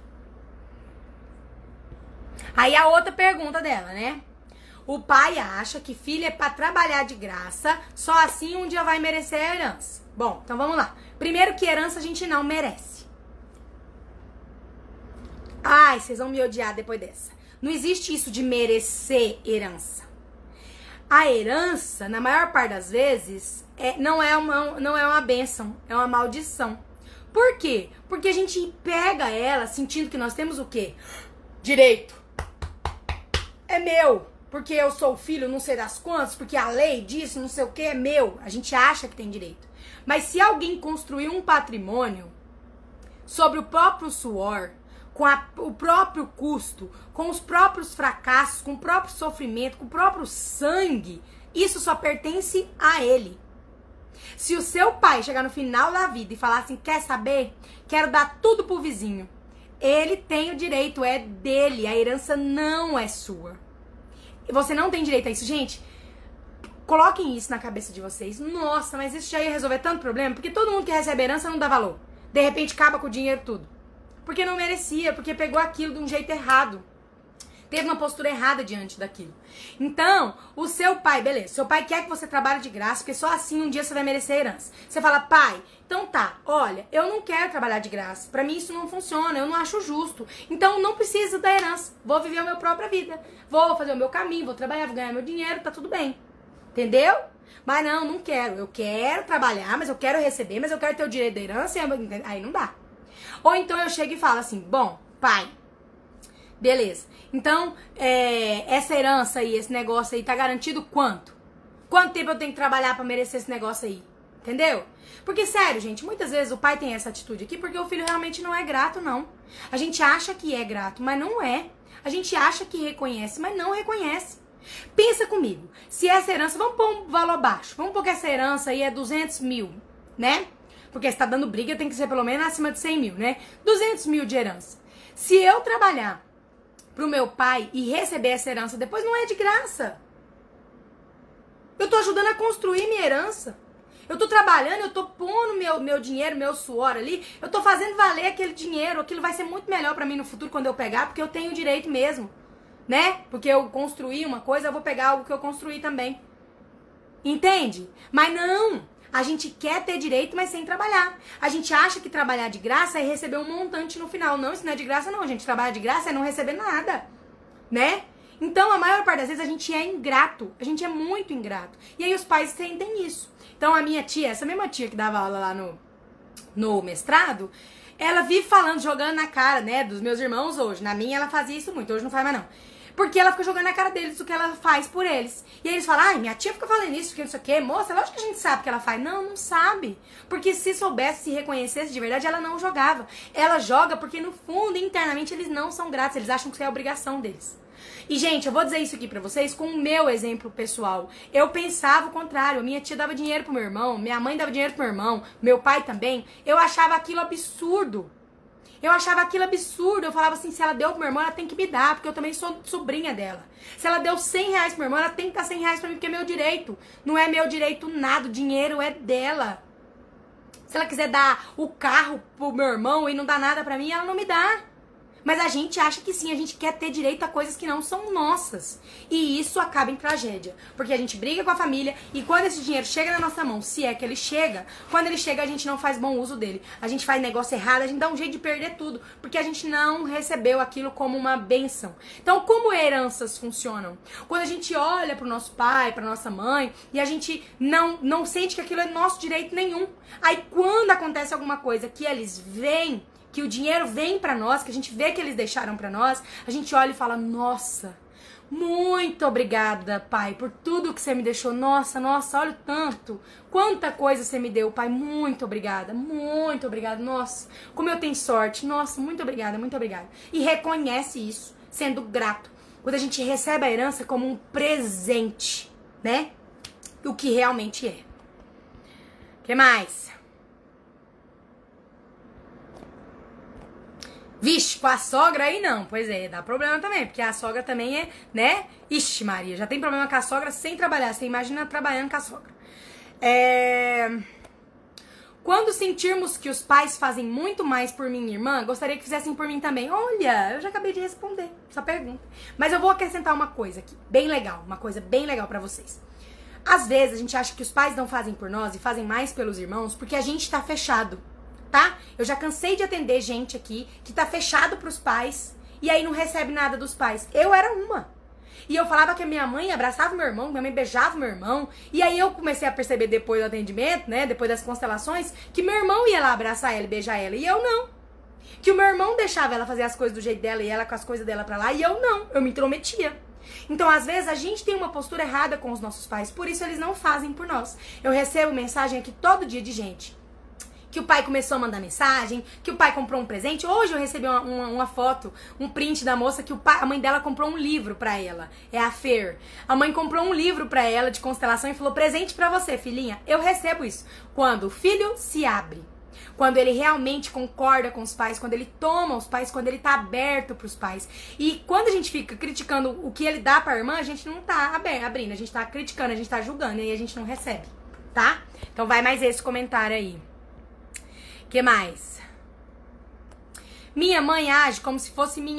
Aí a outra pergunta dela, né? O pai acha que filho é pra trabalhar de graça, só assim um dia vai merecer a herança. Bom, então vamos lá. Primeiro que herança a gente não merece. Ai, vocês vão me odiar depois dessa. Não existe isso de merecer herança. A herança, na maior parte das vezes, não é uma bênção, é uma maldição. Por quê? Porque a gente pega ela sentindo que nós temos o quê? Direito. É meu, porque eu sou filho não sei das quantas, porque a lei disso, não sei o que, é meu. A gente acha que tem direito. Mas se alguém construir um patrimônio sobre o próprio suor, com o próprio custo, com os próprios fracassos, com o próprio sofrimento, com o próprio sangue, isso só pertence a ele. Se o seu pai chegar no final da vida e falar assim, quer saber? Quero dar tudo pro vizinho. Ele tem o direito, é dele, a herança não é sua. E você não tem direito a isso, gente. Coloquem isso na cabeça de vocês. Nossa, mas isso já ia resolver tanto problema, porque todo mundo que recebe herança não dá valor. De repente acaba com o dinheiro tudo. Porque não merecia, porque pegou aquilo de um jeito errado. teve uma postura errada diante daquilo. Então, o seu pai, beleza, seu pai quer que você trabalhe de graça, porque só assim um dia você vai merecer a herança. Você fala, pai, então tá, olha, eu não quero trabalhar de graça, pra mim isso não funciona, eu não acho justo, então não preciso da herança, vou viver a minha própria vida, vou fazer o meu caminho, vou trabalhar, vou ganhar meu dinheiro, tá tudo bem, entendeu? Mas não, não quero, eu quero trabalhar, mas eu quero receber, mas eu quero ter o direito da herança, aí não dá. Ou então eu chego e falo assim, bom, pai, beleza, então essa herança aí, esse negócio aí, tá garantido quanto? Quanto tempo eu tenho que trabalhar pra merecer esse negócio aí? Entendeu? Porque, sério, gente, muitas vezes o pai tem essa atitude aqui porque o filho realmente não é grato, não. A gente acha que é grato, mas não é. A gente acha que reconhece, mas não reconhece. Pensa comigo, se essa herança, vamos pôr um valor baixo, vamos pôr que essa herança aí é 200 mil, né? Porque se tá dando briga, tem que ser pelo menos acima de 100 mil, né? 200 mil de herança. Se eu trabalhar pro meu pai e receber essa herança depois, não é de graça. Eu tô ajudando a construir minha herança. Eu tô trabalhando, eu tô pondo meu dinheiro, meu suor ali, eu tô fazendo valer aquele dinheiro, aquilo vai ser muito melhor pra mim no futuro quando eu pegar, porque eu tenho direito mesmo, né? Porque eu construí uma coisa, eu vou pegar algo que eu construí também. Entende? Mas não, a gente quer ter direito, mas sem trabalhar. A gente acha que trabalhar de graça é receber um montante no final. Não, isso não é de graça não, gente. Trabalhar de graça é não receber nada, né? Então, a maior parte das vezes a gente é ingrato, a gente é muito ingrato. E aí os pais sentem isso. Então, a minha tia, essa mesma tia que dava aula lá no mestrado, ela vive falando, jogando na cara, né, dos meus irmãos hoje. Na minha, ela fazia isso muito, hoje não faz mais não. Porque ela fica jogando na cara deles o que ela faz por eles. E aí eles falam, ai, minha tia fica falando isso, que não sei o quê. Moça, lógico que a gente sabe o que ela faz. Não, não sabe. Porque se soubesse, se reconhecesse de verdade, ela não jogava. Ela joga porque, no fundo, internamente, eles não são gratos. Eles acham que isso é obrigação deles. E, gente, eu vou dizer isso aqui pra vocês com o meu exemplo pessoal. Eu pensava o contrário. A minha tia dava dinheiro pro meu irmão, minha mãe dava dinheiro pro meu irmão, meu pai também. Eu achava aquilo absurdo. Eu falava assim, se ela deu pro meu irmão, ela tem que me dar, porque eu também sou sobrinha dela. Se ela deu 100 reais pro meu irmão, ela tem que dar 100 reais pra mim, porque é meu direito. Não é meu direito nada, o dinheiro é dela. Se ela quiser dar o carro pro meu irmão e não dá nada pra mim, ela não me dá. Mas a gente acha que sim, a gente quer ter direito a coisas que não são nossas. E isso acaba em tragédia. Porque a gente briga com a família e quando esse dinheiro chega na nossa mão, se é que ele chega, quando ele chega a gente não faz bom uso dele. A gente faz negócio errado, a gente dá um jeito de perder tudo. Porque a gente não recebeu aquilo como uma bênção. Então, como heranças funcionam? Quando a gente olha pro nosso pai, pra nossa mãe, e a gente não sente que aquilo é nosso direito nenhum. Aí quando acontece alguma coisa que eles veem, que o dinheiro vem pra nós, que a gente vê que eles deixaram pra nós, a gente olha e fala, nossa, muito obrigada, pai, por tudo que você me deixou. Nossa, olha o tanto, quanta coisa você me deu, pai, muito obrigada, nossa, como eu tenho sorte, nossa, muito obrigada. E reconhece isso, sendo grato, quando a gente recebe a herança como um presente, né, o que realmente é. O que mais? Vixe, com a sogra aí não. Pois é, dá problema também, porque a sogra também é, né? Ixi, Maria, já tem problema com a sogra sem trabalhar. Você imagina trabalhando com a sogra. Quando sentirmos que os pais fazem muito mais por minha irmã, gostaria que fizessem por mim também. Olha, eu já acabei de responder essa pergunta. Mas eu vou acrescentar uma coisa aqui, bem legal. Uma coisa bem legal pra vocês. Às vezes a gente acha que os pais não fazem por nós e fazem mais pelos irmãos porque a gente tá fechado. Tá? Eu já cansei de atender gente aqui que tá fechado pros pais e aí não recebe nada dos pais. Eu era uma. E eu falava que a minha mãe abraçava meu irmão, minha mãe beijava meu irmão. E aí eu comecei a perceber depois do atendimento, né, depois das constelações, que meu irmão ia lá abraçar ela e beijar ela e eu não. Que o meu irmão deixava ela fazer as coisas do jeito dela e ela com as coisas dela pra lá e eu não. Eu me intrometia. Então, às vezes, a gente tem uma postura errada com os nossos pais, por isso eles não fazem por nós. Eu recebo mensagem aqui todo dia de gente que o pai começou a mandar mensagem, que o pai comprou um presente. Hoje eu recebi uma foto, um print da moça que a mãe dela comprou um livro pra ela. É a Fer. A mãe comprou um livro pra ela de constelação e falou, presente pra você, filhinha. Eu recebo isso. Quando o filho se abre. Quando ele realmente concorda com os pais, quando ele toma os pais, quando ele tá aberto pros pais. E quando a gente fica criticando o que ele dá pra irmã, a gente não tá abrindo, a gente tá criticando, a gente tá julgando e aí a gente não recebe, tá? Então vai mais esse comentário aí. Que mais? Minha mãe age como se fosse minha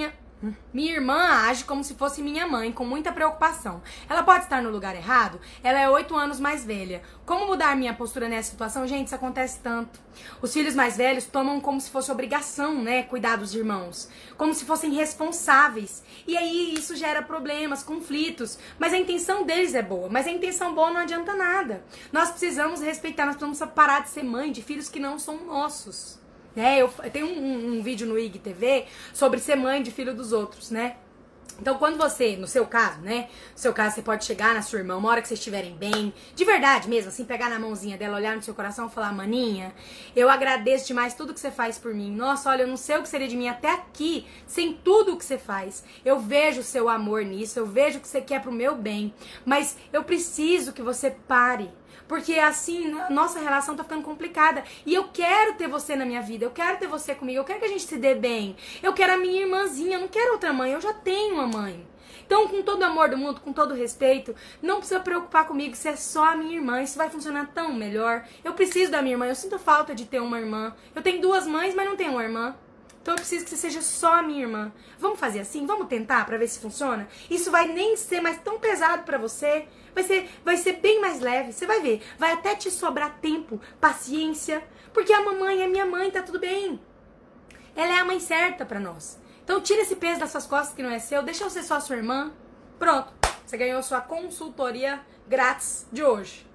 Minha irmã age como se fosse minha mãe, com muita preocupação. Ela pode estar no lugar errado? Ela é 8 anos mais velha. Como mudar minha postura nessa situação? Gente, isso acontece tanto. Os filhos mais velhos tomam como se fosse obrigação, né, cuidar dos irmãos. Como se fossem responsáveis. E aí isso gera problemas, conflitos. Mas a intenção deles é boa. Mas a intenção boa não adianta nada. Nós precisamos respeitar, nós precisamos parar de ser mãe de filhos que não são nossos. Eu tenho um vídeo no IGTV sobre ser mãe de filho dos outros, né? Então, quando você, no seu caso, né? No seu caso, você pode chegar na sua irmã, uma hora que vocês estiverem bem, de verdade mesmo, assim, pegar na mãozinha dela, olhar no seu coração e falar: maninha, eu agradeço demais tudo que você faz por mim. Nossa, olha, eu não sei o que seria de mim até aqui, sem tudo o que você faz. Eu vejo o seu amor nisso, eu vejo o que você quer pro meu bem, mas eu preciso que você pare. Porque assim, nossa relação tá ficando complicada. E eu quero ter você na minha vida. Eu quero ter você comigo. Eu quero que a gente se dê bem. Eu quero a minha irmãzinha. Eu não quero outra mãe. Eu já tenho uma mãe. Então, com todo o amor do mundo, com todo o respeito, não precisa preocupar comigo se é só a minha irmã. Isso vai funcionar tão melhor. Eu preciso da minha irmã. Eu sinto falta de ter uma irmã. Eu tenho 2 mães, mas não tenho uma irmã. Então eu preciso que você seja só a minha irmã. Vamos fazer assim? Vamos tentar pra ver se funciona? Isso vai nem ser mais tão pesado pra você. Vai ser bem mais leve. Você vai ver. Vai até te sobrar tempo, paciência. Porque a mamãe é minha mãe, tá tudo bem. Ela é a mãe certa pra nós. Então tira esse peso das suas costas que não é seu. Deixa eu ser só a sua irmã. Pronto. Você ganhou sua consultoria grátis de hoje.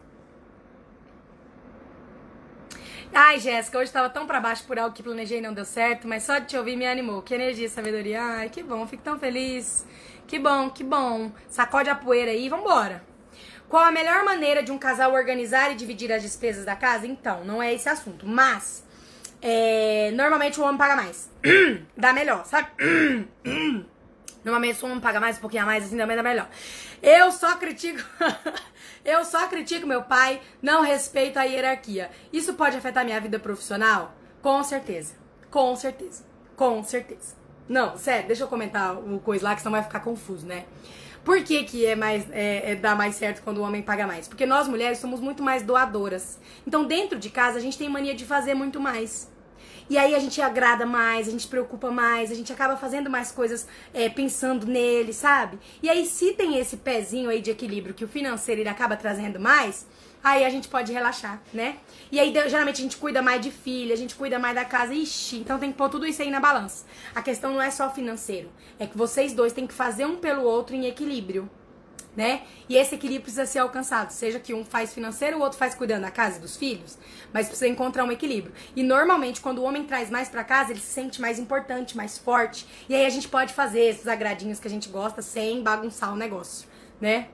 Ai, Jéssica, hoje tava tão pra baixo por algo que planejei e não deu certo, mas só de te ouvir me animou. Que energia e sabedoria. Ai, que bom, fico tão feliz. Que bom, que bom. Sacode a poeira aí e vambora. Qual a melhor maneira de um casal organizar e dividir as despesas da casa? Então, não é esse assunto, mas normalmente o homem paga mais. Dá melhor, sabe? Normalmente o homem paga mais, um pouquinho a mais, assim também dá melhor. Eu só critico meu pai, não respeito a hierarquia. Isso pode afetar minha vida profissional? Com certeza. Com certeza. Com certeza. Não, sério, deixa eu comentar uma coisa lá que senão vai ficar confuso, né? Por que que dá mais certo quando o homem paga mais? Porque nós mulheres somos muito mais doadoras. Então dentro de casa a gente tem mania de fazer muito mais. E aí a gente agrada mais, a gente preocupa mais, a gente acaba fazendo mais coisas pensando nele, sabe? E aí se tem esse pezinho aí de equilíbrio que o financeiro ele acaba trazendo mais, aí a gente pode relaxar, né? E aí geralmente a gente cuida mais de filha, a gente cuida mais da casa, ixi, então tem que pôr tudo isso aí na balança. A questão não é só financeiro, é que vocês dois têm que fazer um pelo outro em equilíbrio, né? E esse equilíbrio precisa ser alcançado, seja que um faz financeiro, o outro faz cuidando da casa e dos filhos, mas precisa encontrar um equilíbrio. E normalmente quando o homem traz mais pra casa, ele se sente mais importante, mais forte, e aí a gente pode fazer esses agradinhos que a gente gosta sem bagunçar o negócio, né?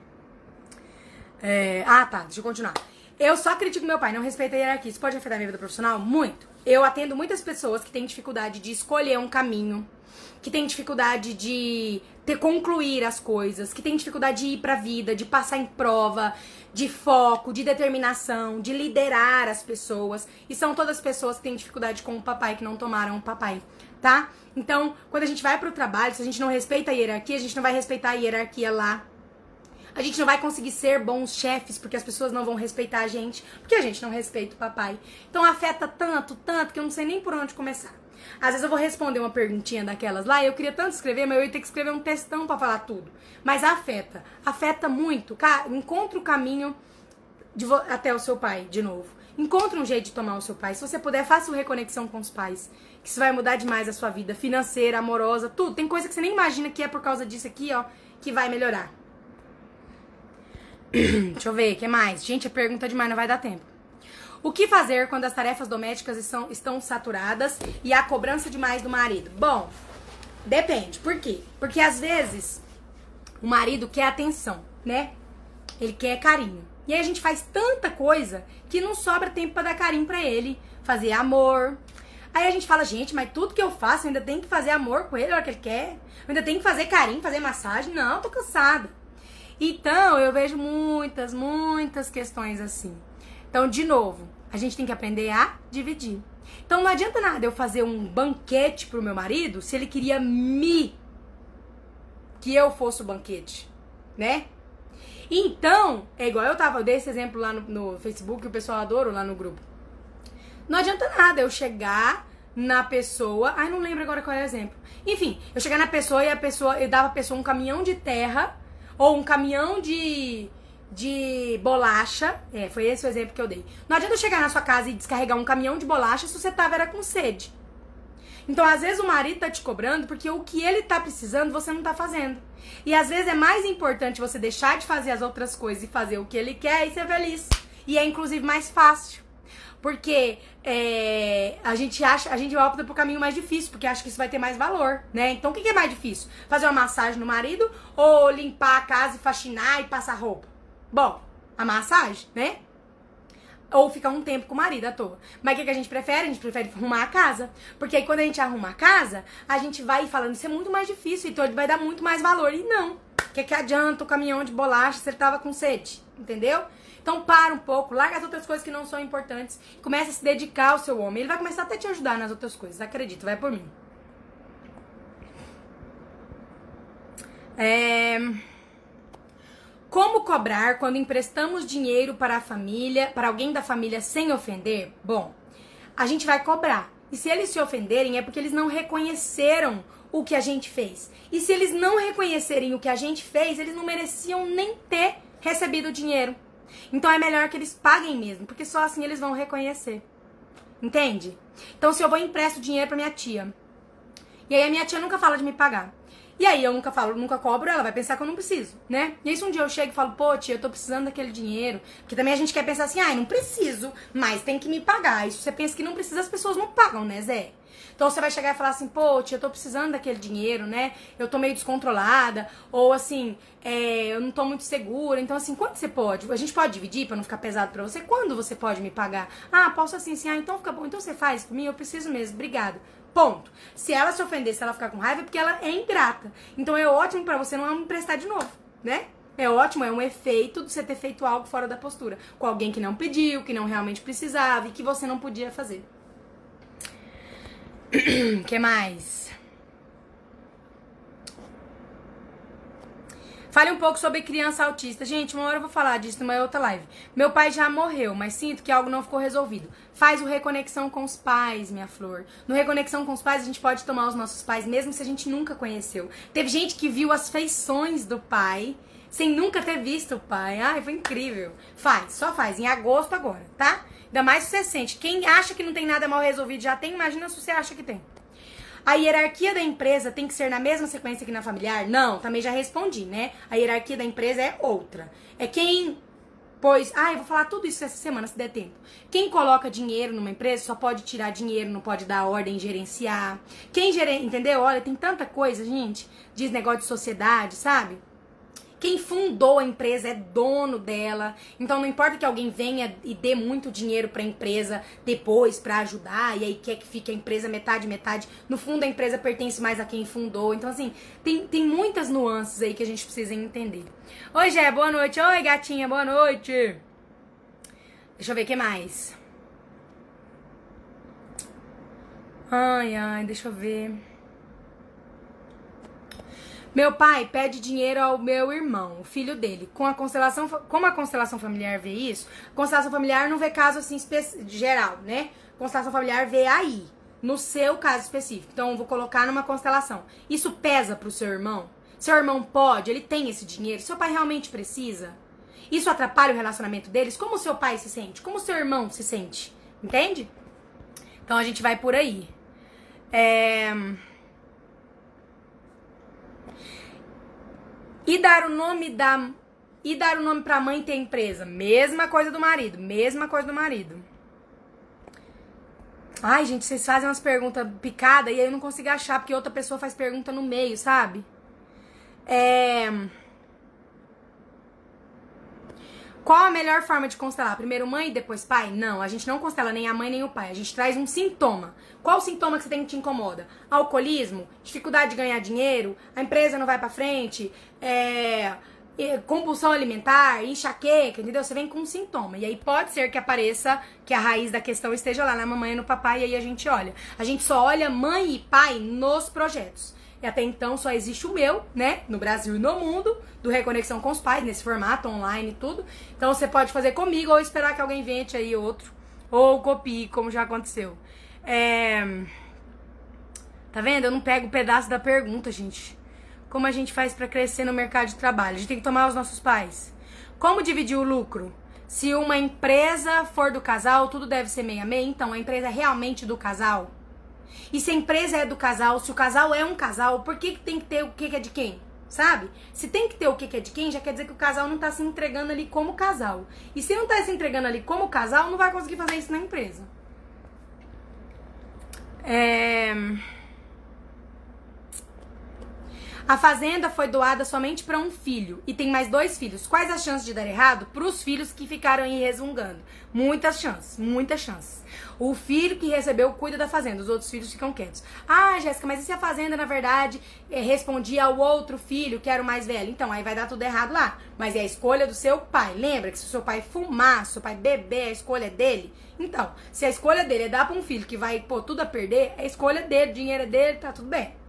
Deixa eu continuar. Eu só critico meu pai, não respeito a hierarquia. Isso pode afetar minha vida profissional? Muito. Eu atendo muitas pessoas que têm dificuldade de escolher um caminho, que têm dificuldade de concluir as coisas, que têm dificuldade de ir pra vida, de passar em prova, de foco, de determinação, de liderar as pessoas. E são todas pessoas que têm dificuldade com o papai, que não tomaram o papai, tá? Então, quando a gente vai pro trabalho, se a gente não respeita a hierarquia, a gente não vai respeitar a hierarquia lá. A gente não vai conseguir ser bons chefes porque as pessoas não vão respeitar a gente, porque a gente não respeita o papai. Então afeta tanto, que eu não sei nem por onde começar. Às vezes eu vou responder uma perguntinha daquelas lá e eu queria tanto escrever, mas eu ia ter que escrever um textão pra falar tudo. Mas afeta muito. Encontra o caminho até o seu pai, de novo. Encontra um jeito de tomar o seu pai. Se você puder, faça uma reconexão com os pais. Que isso vai mudar demais a sua vida financeira, amorosa, tudo. Tem coisa que você nem imagina que é por causa disso aqui, ó, que vai melhorar. Deixa eu ver, o que mais? Gente, a pergunta é demais, não vai dar tempo. O que fazer quando as tarefas domésticas estão saturadas e há cobrança demais do marido? Bom, depende. Por quê? Porque às vezes o marido quer atenção, né? Ele quer carinho. E aí a gente faz tanta coisa que não sobra tempo pra dar carinho pra ele, fazer amor. Aí a gente fala, gente, mas tudo que eu faço eu ainda tenho que fazer amor com ele, a hora que ele quer. Eu ainda tenho que fazer carinho, fazer massagem. Não, tô cansada. Então, eu vejo muitas questões assim. Então, de novo, a gente tem que aprender a dividir. Então, não adianta nada eu fazer um banquete pro meu marido se ele queria que eu fosse o banquete, né? Então, é igual eu dei esse exemplo lá no Facebook, que o pessoal adorou lá no grupo. Não adianta nada eu chegar na pessoa. Ai, não lembro agora qual é o exemplo. Enfim, eu chegar na pessoa e eu dava a pessoa um caminhão de terra ou um caminhão de bolacha. Foi esse o exemplo que eu dei. Não adianta eu chegar na sua casa e descarregar um caminhão de bolacha se você era com sede. Então, às vezes, o marido tá te cobrando porque o que ele tá precisando, você não tá fazendo. E, às vezes, é mais importante você deixar de fazer as outras coisas e fazer o que ele quer e ser feliz. E é, inclusive, mais fácil. Porque a gente opta pro caminho mais difícil, porque acha que isso vai ter mais valor, né? Então, o que é mais difícil? Fazer uma massagem no marido ou limpar a casa e faxinar e passar roupa? Bom, a massagem, né? Ou ficar um tempo com o marido à toa. Mas o que a gente prefere? A gente prefere arrumar a casa. Porque aí quando a gente arruma a casa, a gente vai falando, isso é muito mais difícil, então ele vai dar muito mais valor. E não. O que adianta o caminhão de bolacha se ele tava com sede? Entendeu? Então para um pouco, larga as outras coisas que não são importantes. Começa a se dedicar ao seu homem. Ele vai começar até a te ajudar nas outras coisas. Acredito, vai por mim. Como cobrar quando emprestamos dinheiro para a família, para alguém da família sem ofender? Bom, a gente vai cobrar. E se eles se ofenderem é porque eles não reconheceram o que a gente fez. E se eles não reconhecerem o que a gente fez, eles não mereciam nem ter recebido o dinheiro. Então é melhor que eles paguem mesmo, porque só assim eles vão reconhecer. Entende? Então se eu vou empresto dinheiro para minha tia, e aí a minha tia nunca fala de me pagar. E aí eu nunca cobro, ela vai pensar que eu não preciso, né? E aí se um dia eu chego e falo, pô, tia, eu tô precisando daquele dinheiro. Porque também a gente quer pensar assim, não preciso, mas tem que me pagar. E se você pensa que não precisa, as pessoas não pagam, né, Zé? Então você vai chegar e falar assim, pô, tia, eu tô precisando daquele dinheiro, né? Eu tô meio descontrolada, ou assim, eu não tô muito segura. Então assim, quando você pode? A gente pode dividir pra não ficar pesado pra você? Quando você pode me pagar? Posso assim, então fica bom. Então você faz por mim, eu preciso mesmo, obrigado. Ponto. Se ela se ofender, se ela ficar com raiva, é porque ela é ingrata. Então é ótimo pra você não me emprestar de novo, né? É ótimo, é um efeito de você ter feito algo fora da postura. Com alguém que não pediu, que não realmente precisava e que você não podia fazer. O que mais? Fale um pouco sobre criança autista. Gente, uma hora eu vou falar disso numa outra live. Meu pai já morreu, mas sinto que algo não ficou resolvido. Faz o Reconexão com os Pais, minha flor. No Reconexão com os Pais, a gente pode tomar os nossos pais, mesmo se a gente nunca conheceu. Teve gente que viu as feições do pai, sem nunca ter visto o pai. Ai, foi incrível. Faz, só faz. Em agosto agora, tá? Ainda mais se você sente. Quem acha que não tem nada mal resolvido já tem, imagina se você acha que tem. A hierarquia da empresa tem que ser na mesma sequência que na familiar? Não, também já respondi, né? A hierarquia da empresa é outra. É quem... eu vou falar tudo isso essa semana, se der tempo. Quem coloca dinheiro numa empresa só pode tirar dinheiro, não pode dar ordem, gerenciar. Entendeu? Olha, tem tanta coisa, gente. Diz negócio de sociedade, sabe? Quem fundou a empresa é dono dela. Então não importa que alguém venha e dê muito dinheiro pra empresa depois pra ajudar, e aí quer que fique a empresa metade. No fundo a empresa pertence mais a quem fundou. Então assim, tem muitas nuances aí que a gente precisa entender. Oi, Gé, boa noite. Oi, gatinha, boa noite. Deixa eu ver o que mais. Deixa eu ver. Meu pai pede dinheiro ao meu irmão, o filho dele. Como a constelação familiar vê isso, a constelação familiar não vê caso assim geral, né? A constelação familiar vê aí, no seu caso específico. Então eu vou colocar numa constelação. Isso pesa pro seu irmão? Seu irmão pode, ele tem esse dinheiro? Seu pai realmente precisa? Isso atrapalha o relacionamento deles? Como o seu pai se sente? Como o seu irmão se sente? Entende? Então a gente vai por aí. E dar o nome pra mãe ter empresa. Mesma coisa do marido. Ai, gente, vocês fazem umas perguntas picadas e aí eu não consigo achar, porque outra pessoa faz pergunta no meio, sabe? Qual a melhor forma de constelar? Primeiro mãe e depois pai? Não, a gente não constela nem a mãe nem o pai. A gente traz um sintoma. Qual o sintoma que você tem que te incomoda? Alcoolismo? Dificuldade de ganhar dinheiro? A empresa não vai pra frente? Compulsão alimentar? Enxaqueca? Entendeu? Você vem com um sintoma. E aí pode ser que apareça que a raiz da questão esteja lá na mamãe e no papai. E aí a gente olha. A gente só olha mãe e pai nos projetos. E até então só existe o meu, né? No Brasil e no mundo, do Reconexão com os Pais, nesse formato online e tudo. Então você pode fazer comigo ou esperar que alguém invente aí outro. Ou copie, como já aconteceu. Tá vendo? Eu não pego o pedaço da pergunta, gente. Como a gente faz pra crescer no mercado de trabalho? A gente tem que tomar os nossos pais. Como dividir o lucro? Se uma empresa for do casal, tudo deve ser meio a meio. Então, a empresa é realmente do casal? E se a empresa é do casal, se o casal é um casal, por que tem que ter o que é de quem? Sabe? Se tem que ter o que é de quem, já quer dizer que o casal não tá se entregando ali como casal. E se não tá se entregando ali como casal, não vai conseguir fazer isso na empresa. A fazenda foi doada somente para um filho e tem mais 2 filhos. Quais as chances de dar errado? Para os filhos que ficaram aí resmungando. Muitas chances, muitas chances. O filho que recebeu cuida da fazenda, os outros filhos ficam quietos. Ah, Jéssica, mas e se a fazenda, na verdade, respondia ao outro filho, que era o mais velho? Então, aí vai dar tudo errado lá. Mas é a escolha do seu pai. Lembra que se o seu pai fumar, se o seu pai beber, a escolha é dele? Então, se a escolha dele é dar para um filho que vai pôr tudo a perder, é a escolha dele, o dinheiro é dele, tá tudo bem.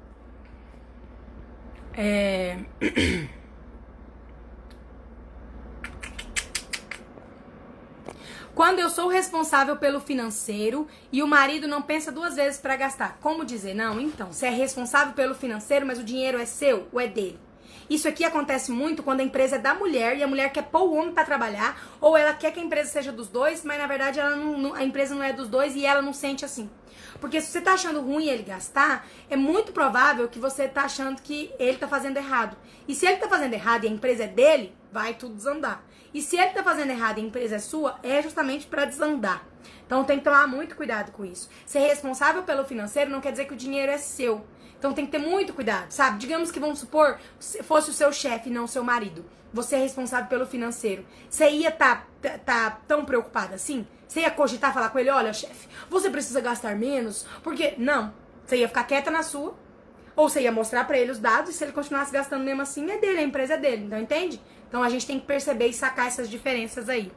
Quando eu sou responsável pelo financeiro e o marido não pensa 2 vezes para gastar, como dizer não? Então, você é responsável pelo financeiro, mas o dinheiro é seu ou é dele? Isso aqui acontece muito quando a empresa é da mulher e a mulher quer pôr o homem para trabalhar, ou ela quer que a empresa seja dos dois, mas na verdade a empresa não é dos dois e ela não sente assim. Porque se você tá achando ruim ele gastar, é muito provável que você tá achando que ele tá fazendo errado. E se ele tá fazendo errado e a empresa é dele, vai tudo desandar. E se ele tá fazendo errado e a empresa é sua, é justamente para desandar. Então tem que tomar muito cuidado com isso. Ser responsável pelo financeiro não quer dizer que o dinheiro é seu. Então tem que ter muito cuidado, sabe? Digamos que, vamos supor, fosse o seu chefe e não o seu marido. Você é responsável pelo financeiro. Você ia tá tão preocupada assim? Você ia cogitar falar com ele, olha, chefe, você precisa gastar menos? Porque, não. Você ia ficar quieta na sua. Ou você ia mostrar pra ele os dados e se ele continuasse gastando mesmo assim, é dele, a empresa é dele. Então, entende? Então a gente tem que perceber e sacar essas diferenças aí.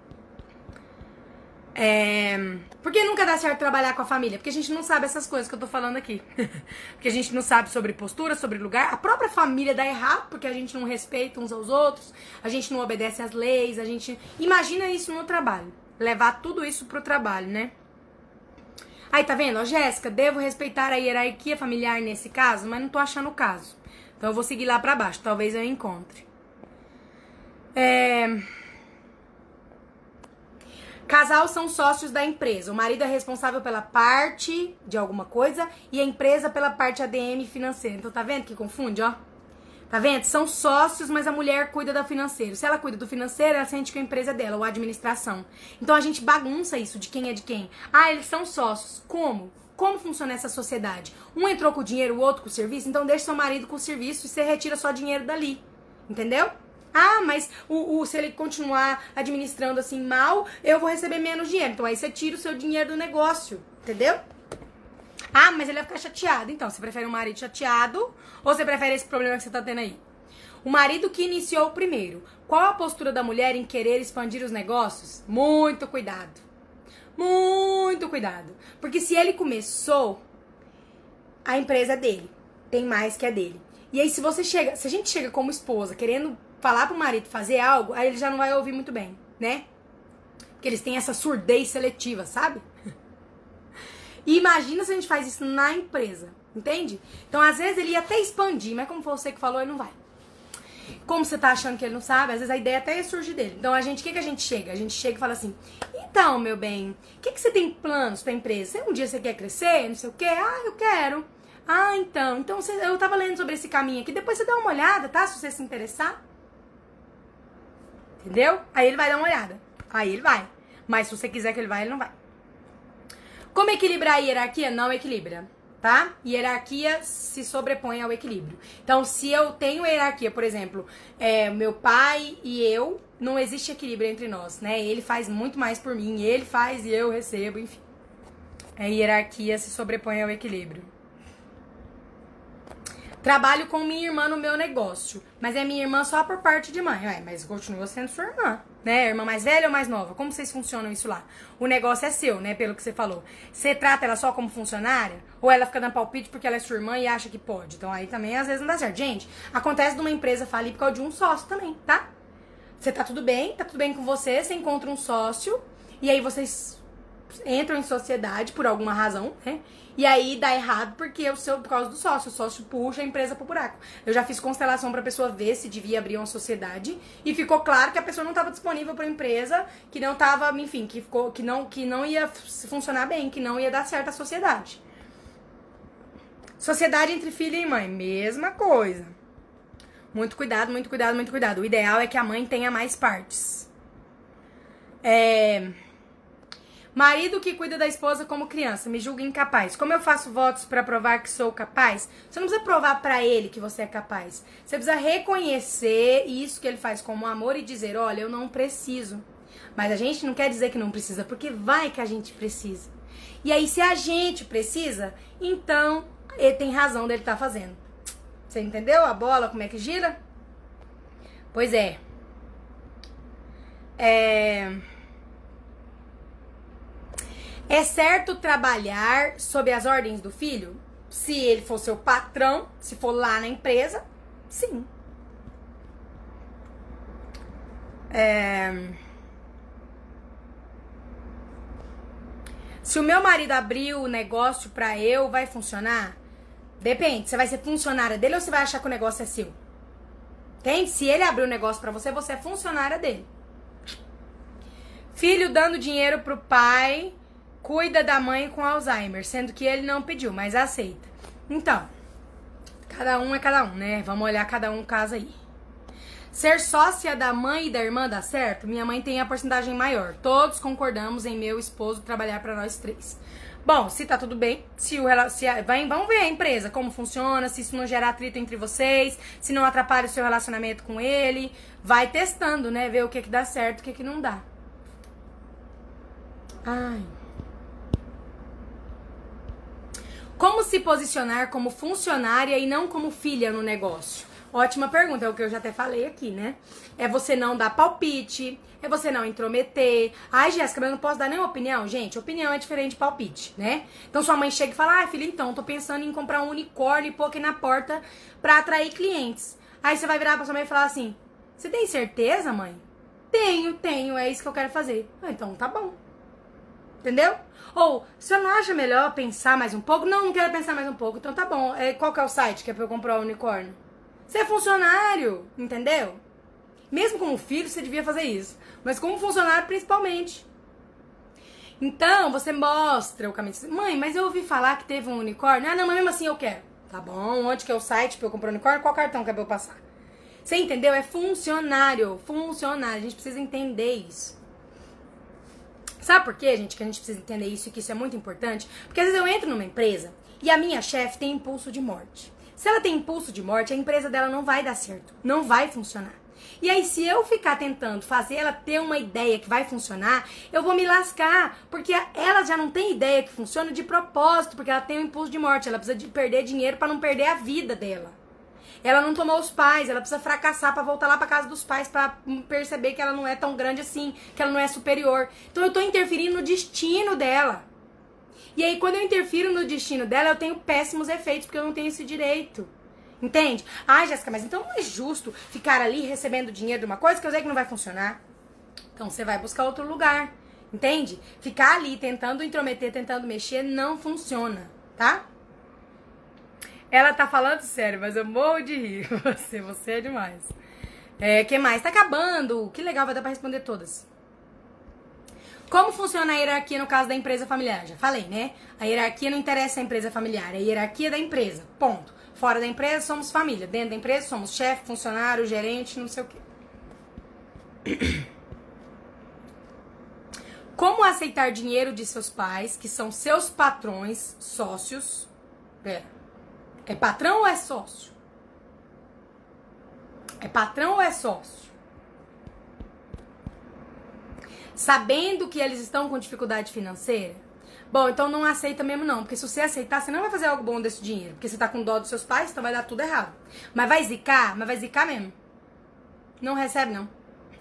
Por que nunca dá certo trabalhar com a família? Porque a gente não sabe essas coisas que eu tô falando aqui. Porque a gente não sabe sobre postura, sobre lugar. A própria família dá errado porque a gente não respeita uns aos outros, a gente não obedece às leis, a gente... Imagina isso no trabalho. Levar tudo isso pro trabalho, né? Aí, tá vendo? Ó, Jéssica, devo respeitar a hierarquia familiar nesse caso, mas não tô achando o caso. Então eu vou seguir lá pra baixo, talvez eu encontre. Casal são sócios da empresa. O marido é responsável pela parte de alguma coisa e a empresa pela parte ADM financeira. Então tá vendo que confunde, ó? Tá vendo? São sócios, mas a mulher cuida do financeiro. Se ela cuida do financeiro, ela sente que a empresa é dela, ou a administração. Então a gente bagunça isso de quem é de quem. Ah, eles são sócios. Como? Como funciona essa sociedade? Um entrou com o dinheiro, o outro com o serviço, então deixa seu marido com o serviço e você retira só dinheiro dali. Entendeu? Ah, mas se ele continuar administrando assim mal, eu vou receber menos dinheiro. Então aí você tira o seu dinheiro do negócio. Entendeu? Ah, mas ele vai ficar chateado. Então, você prefere um marido chateado ou você prefere esse problema que você tá tendo aí? O marido que iniciou primeiro. Qual a postura da mulher em querer expandir os negócios? Muito cuidado. Muito cuidado. Porque se ele começou, a empresa é dele. Tem mais que a dele. E aí, se a gente chega como esposa querendo falar pro marido fazer algo, aí ele já não vai ouvir muito bem, né? Porque eles têm essa surdez seletiva, sabe? E imagina se a gente faz isso na empresa, entende? Então, às vezes, ele ia até expandir, mas como foi você que falou, ele não vai. Como você tá achando que ele não sabe, às vezes a ideia até ia surgir dele. Então, o que a gente chega? A gente chega e fala assim, então, meu bem, o que você tem planos pra empresa? Um dia você quer crescer, não sei o quê? Ah, eu quero. Ah, então eu tava lendo sobre esse caminho aqui, depois você dá uma olhada, tá? Se você se interessar. Entendeu? Aí ele vai dar uma olhada. Aí ele vai. Mas se você quiser que ele vá, ele não vai. Como equilibrar a hierarquia? Não equilibra, tá? Hierarquia se sobrepõe ao equilíbrio. Então, se eu tenho hierarquia, por exemplo, meu pai e eu, não existe equilíbrio entre nós, né? Ele faz muito mais por mim, ele faz e eu recebo, enfim. A hierarquia se sobrepõe ao equilíbrio. Trabalho com minha irmã no meu negócio, mas é minha irmã só por parte de mãe. Ué, mas continua sendo sua irmã, né? Irmã mais velha ou mais nova? Como vocês funcionam isso lá? O negócio é seu, né? Pelo que você falou. Você trata ela só como funcionária? Ou ela fica dando palpite porque ela é sua irmã e acha que pode? Então aí também às vezes não dá certo. Gente, acontece de uma empresa falir por causa de um sócio também, tá? Você tá tudo bem com você, você encontra um sócio e aí vocês entram em sociedade por alguma razão, né? E aí dá errado porque por causa do sócio. O sócio puxa a empresa pro buraco. Eu já fiz constelação pra pessoa ver se devia abrir uma sociedade. E ficou claro que a pessoa não estava disponível pra empresa, que não tava, enfim, que não ia funcionar bem, que não ia dar certo a sociedade. Sociedade entre filho e mãe, mesma coisa. Muito cuidado, muito cuidado, muito cuidado. O ideal é que a mãe tenha mais partes. Marido que cuida da esposa como criança, me julga incapaz. Como eu faço votos pra provar que sou capaz? Você não precisa provar pra ele que você é capaz. Você precisa reconhecer isso que ele faz como amor e dizer, olha, eu não preciso. Mas a gente não quer dizer que não precisa, porque vai que a gente precisa. E aí, se a gente precisa, então ele tem razão dele estar fazendo. Você entendeu a bola, como é que gira? Pois é. É certo trabalhar sob as ordens do filho? Se ele for seu patrão, se for lá na empresa, sim. Se o meu marido abrir o negócio pra eu, vai funcionar? Depende, você vai ser funcionária dele ou você vai achar que o negócio é seu? Entende? Se ele abrir o negócio pra você, você é funcionária dele. Filho dando dinheiro pro pai, cuida da mãe com Alzheimer, sendo que ele não pediu, mas aceita. Então, cada um é cada um, né? Vamos olhar cada um caso aí. Ser sócia da mãe e da irmã dá certo? Minha mãe tem a porcentagem maior. Todos concordamos em meu esposo trabalhar pra nós três. Bom, se tá tudo bem, vamos ver a empresa, como funciona, se isso não gerar atrito entre vocês, se não atrapalha o seu relacionamento com ele. Vai testando, né? Ver o que dá certo, o que não dá. Ai. Como se posicionar como funcionária e não como filha no negócio? Ótima pergunta, é o que eu já até falei aqui, né? É você não dar palpite, é você não intrometer. Ai, Jéssica, mas eu não posso dar nenhuma opinião? Gente, opinião é diferente de palpite, né? Então sua mãe chega e fala, ai, filha, então, tô pensando em comprar um unicórnio e pôr aqui na porta pra atrair clientes. Aí você vai virar pra sua mãe e falar assim, você tem certeza, mãe? Tenho, é isso que eu quero fazer. Ah, então tá bom. Entendeu? Ou, você não acha melhor pensar mais um pouco? Não quero pensar mais um pouco. Então tá bom. Qual que é o site que é pra eu comprar o unicórnio? Você é funcionário, entendeu? Mesmo como filho, você devia fazer isso. Mas como funcionário, principalmente. Então, você mostra o caminho. Mãe, mas eu ouvi falar que teve um unicórnio. Ah, não, mas mesmo assim eu quero. Tá bom, onde que é o site pra eu comprar o unicórnio? Qual cartão que é pra eu passar? Você entendeu? É funcionário. Funcionário. A gente precisa entender isso. Sabe por quê, gente, que a gente precisa entender isso e que isso é muito importante? Porque às vezes eu entro numa empresa e a minha chefe tem impulso de morte. Se ela tem impulso de morte, a empresa dela não vai dar certo, não vai funcionar. E aí, se eu ficar tentando fazer ela ter uma ideia que vai funcionar, eu vou me lascar, porque ela já não tem ideia que funciona de propósito, porque ela tem um impulso de morte, ela precisa de perder dinheiro para não perder a vida dela. Ela não tomou os pais, ela precisa fracassar pra voltar lá pra casa dos pais pra perceber que ela não é tão grande assim, que ela não é superior. Então eu tô interferindo no destino dela. E aí quando eu interfiro no destino dela, eu tenho péssimos efeitos, porque eu não tenho esse direito. Entende? Ai, Jéssica, mas então não é justo ficar ali recebendo dinheiro de uma coisa que eu sei que não vai funcionar. Então você vai buscar outro lugar. Entende? Ficar ali tentando intrometer, tentando mexer, não funciona, tá? Ela tá falando sério, mas eu morro de rir. Você é demais. Que mais? Tá acabando. Que legal, vai dar pra responder todas. Como funciona a hierarquia no caso da empresa familiar? Já falei, né? A hierarquia não interessa a empresa familiar, é a hierarquia da empresa. Ponto. Fora da empresa somos família. Dentro da empresa somos chefe, funcionário, gerente, não sei o quê. Como aceitar dinheiro de seus pais, que são seus patrões, sócios? Pera. É patrão ou é sócio? É patrão ou é sócio? Sabendo que eles estão com dificuldade financeira? Bom, então não aceita mesmo não. Porque se você aceitar, você não vai fazer algo bom desse dinheiro. Porque você tá com dó dos seus pais, então vai dar tudo errado. Mas vai zicar? Mas vai zicar mesmo. Não recebe, não.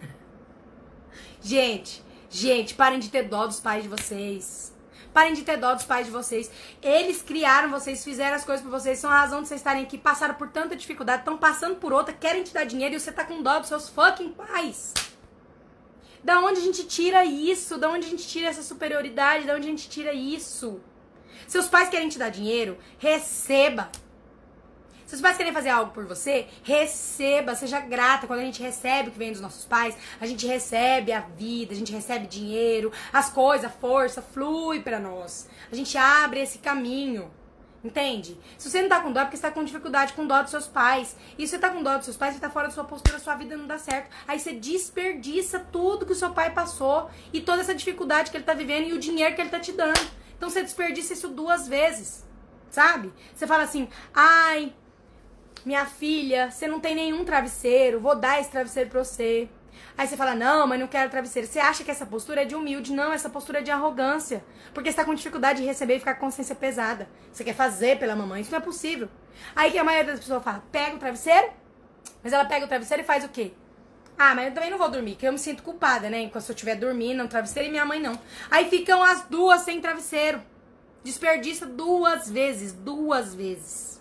Gente, parem de ter dó dos pais de vocês. Parem de ter dó dos pais de vocês. Eles criaram vocês, fizeram as coisas pra vocês, são a razão de vocês estarem aqui, passaram por tanta dificuldade, estão passando por outra, querem te dar dinheiro e você tá com dó dos seus fucking pais. Da onde a gente tira isso? Da onde a gente tira essa superioridade? Da onde a gente tira isso? Seus pais querem te dar dinheiro? Receba. Se os pais querem fazer algo por você, receba, seja grata. Quando a gente recebe o que vem dos nossos pais, a gente recebe a vida, a gente recebe dinheiro, as coisas, a força flui pra nós. A gente abre esse caminho, entende? Se você não tá com dó, é porque você tá com dificuldade com dó dos seus pais. E se você tá com dó dos seus pais, você tá fora da sua postura, sua vida não dá certo. Aí você desperdiça tudo que o seu pai passou e toda essa dificuldade que ele tá vivendo e o dinheiro que ele tá te dando. Então você desperdiça isso 2 vezes, sabe? Você fala assim, ai... minha filha, você não tem nenhum travesseiro, vou dar esse travesseiro pra você. Aí você fala, não, mas não quero travesseiro. Você acha que essa postura é de humilde? Não, essa postura é de arrogância. Porque você tá com dificuldade de receber e ficar com consciência pesada. Você quer fazer pela mamãe, isso não é possível. Aí que a maioria das pessoas fala, pega o travesseiro, mas ela pega o travesseiro e faz o quê? Ah, mas eu também não vou dormir, porque eu me sinto culpada, né? Enquanto eu estiver dormindo, no travesseiro e minha mãe não. Aí ficam as 2 sem travesseiro. Desperdiça 2 vezes, 2 vezes.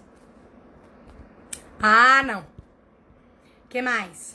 Ah, não. Que mais?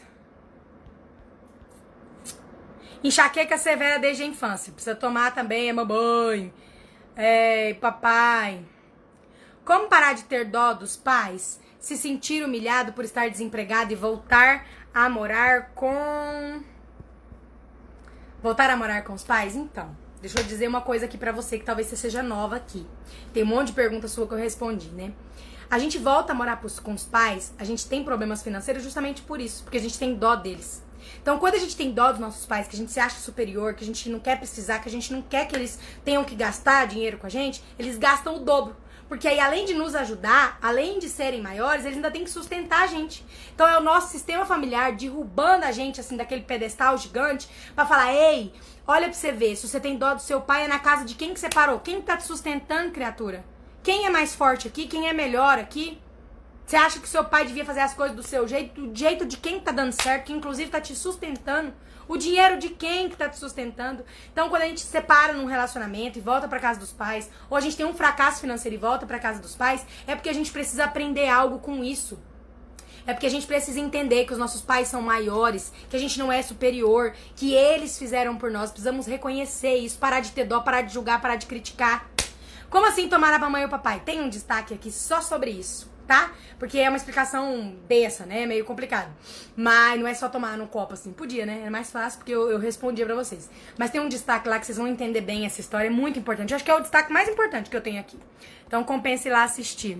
Enxaqueca severa desde a infância. Precisa tomar também, mamãe. Papai. Como parar de ter dó dos pais? Se sentir humilhado por estar desempregado e voltar a morar com... Voltar a morar com os pais? Então, deixa eu dizer uma coisa aqui pra você, que talvez você seja nova aqui. Tem um monte de pergunta sua que eu respondi, né? A gente volta a morar com os pais, a gente tem problemas financeiros justamente por isso, porque a gente tem dó deles. Então, quando a gente tem dó dos nossos pais, que a gente se acha superior, que a gente não quer precisar, que a gente não quer que eles tenham que gastar dinheiro com a gente, eles gastam o dobro. Porque aí, além de nos ajudar, além de serem maiores, eles ainda têm que sustentar a gente. Então, é o nosso sistema familiar derrubando a gente, assim, daquele pedestal gigante, pra falar, ei, olha pra você ver, se você tem dó do seu pai, é na casa de quem que você parou? Quem tá te sustentando, criatura? Quem é mais forte aqui? Quem é melhor aqui? Você acha que seu pai devia fazer as coisas do seu jeito? Do jeito de quem tá dando certo, que inclusive tá te sustentando? O dinheiro de quem que tá te sustentando? Então, quando a gente se separa num relacionamento e volta pra casa dos pais, ou a gente tem um fracasso financeiro e volta pra casa dos pais, é porque a gente precisa aprender algo com isso. É porque a gente precisa entender que os nossos pais são maiores, que a gente não é superior, que eles fizeram por nós. Precisamos reconhecer isso, parar de ter dó, parar de julgar, parar de criticar. Como assim tomar a mamãe e o papai? Tem um destaque aqui só sobre isso, tá? Porque é uma explicação dessa, né? Meio complicado. Mas não é só tomar no copo assim. Podia, né? É mais fácil porque eu respondia pra vocês. Mas tem um destaque lá que vocês vão entender bem essa história. É muito importante. Eu acho que é o destaque mais importante que eu tenho aqui. Então compense ir lá assistir.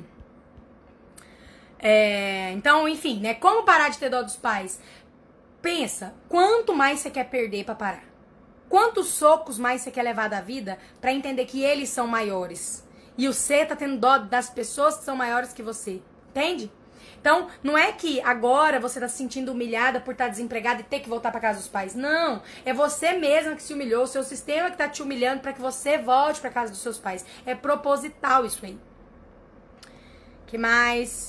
Então, enfim, né? Como parar de ter dó dos pais? Pensa, quanto mais você quer perder pra parar? Quantos socos mais você quer levar da vida pra entender que eles são maiores? E você tá tendo dó das pessoas que são maiores que você. Entende? Então, não é que agora você tá se sentindo humilhada por estar desempregada e ter que voltar pra casa dos pais. Não. É você mesma que se humilhou, o seu sistema que tá te humilhando pra que você volte pra casa dos seus pais. É proposital isso aí. Que mais?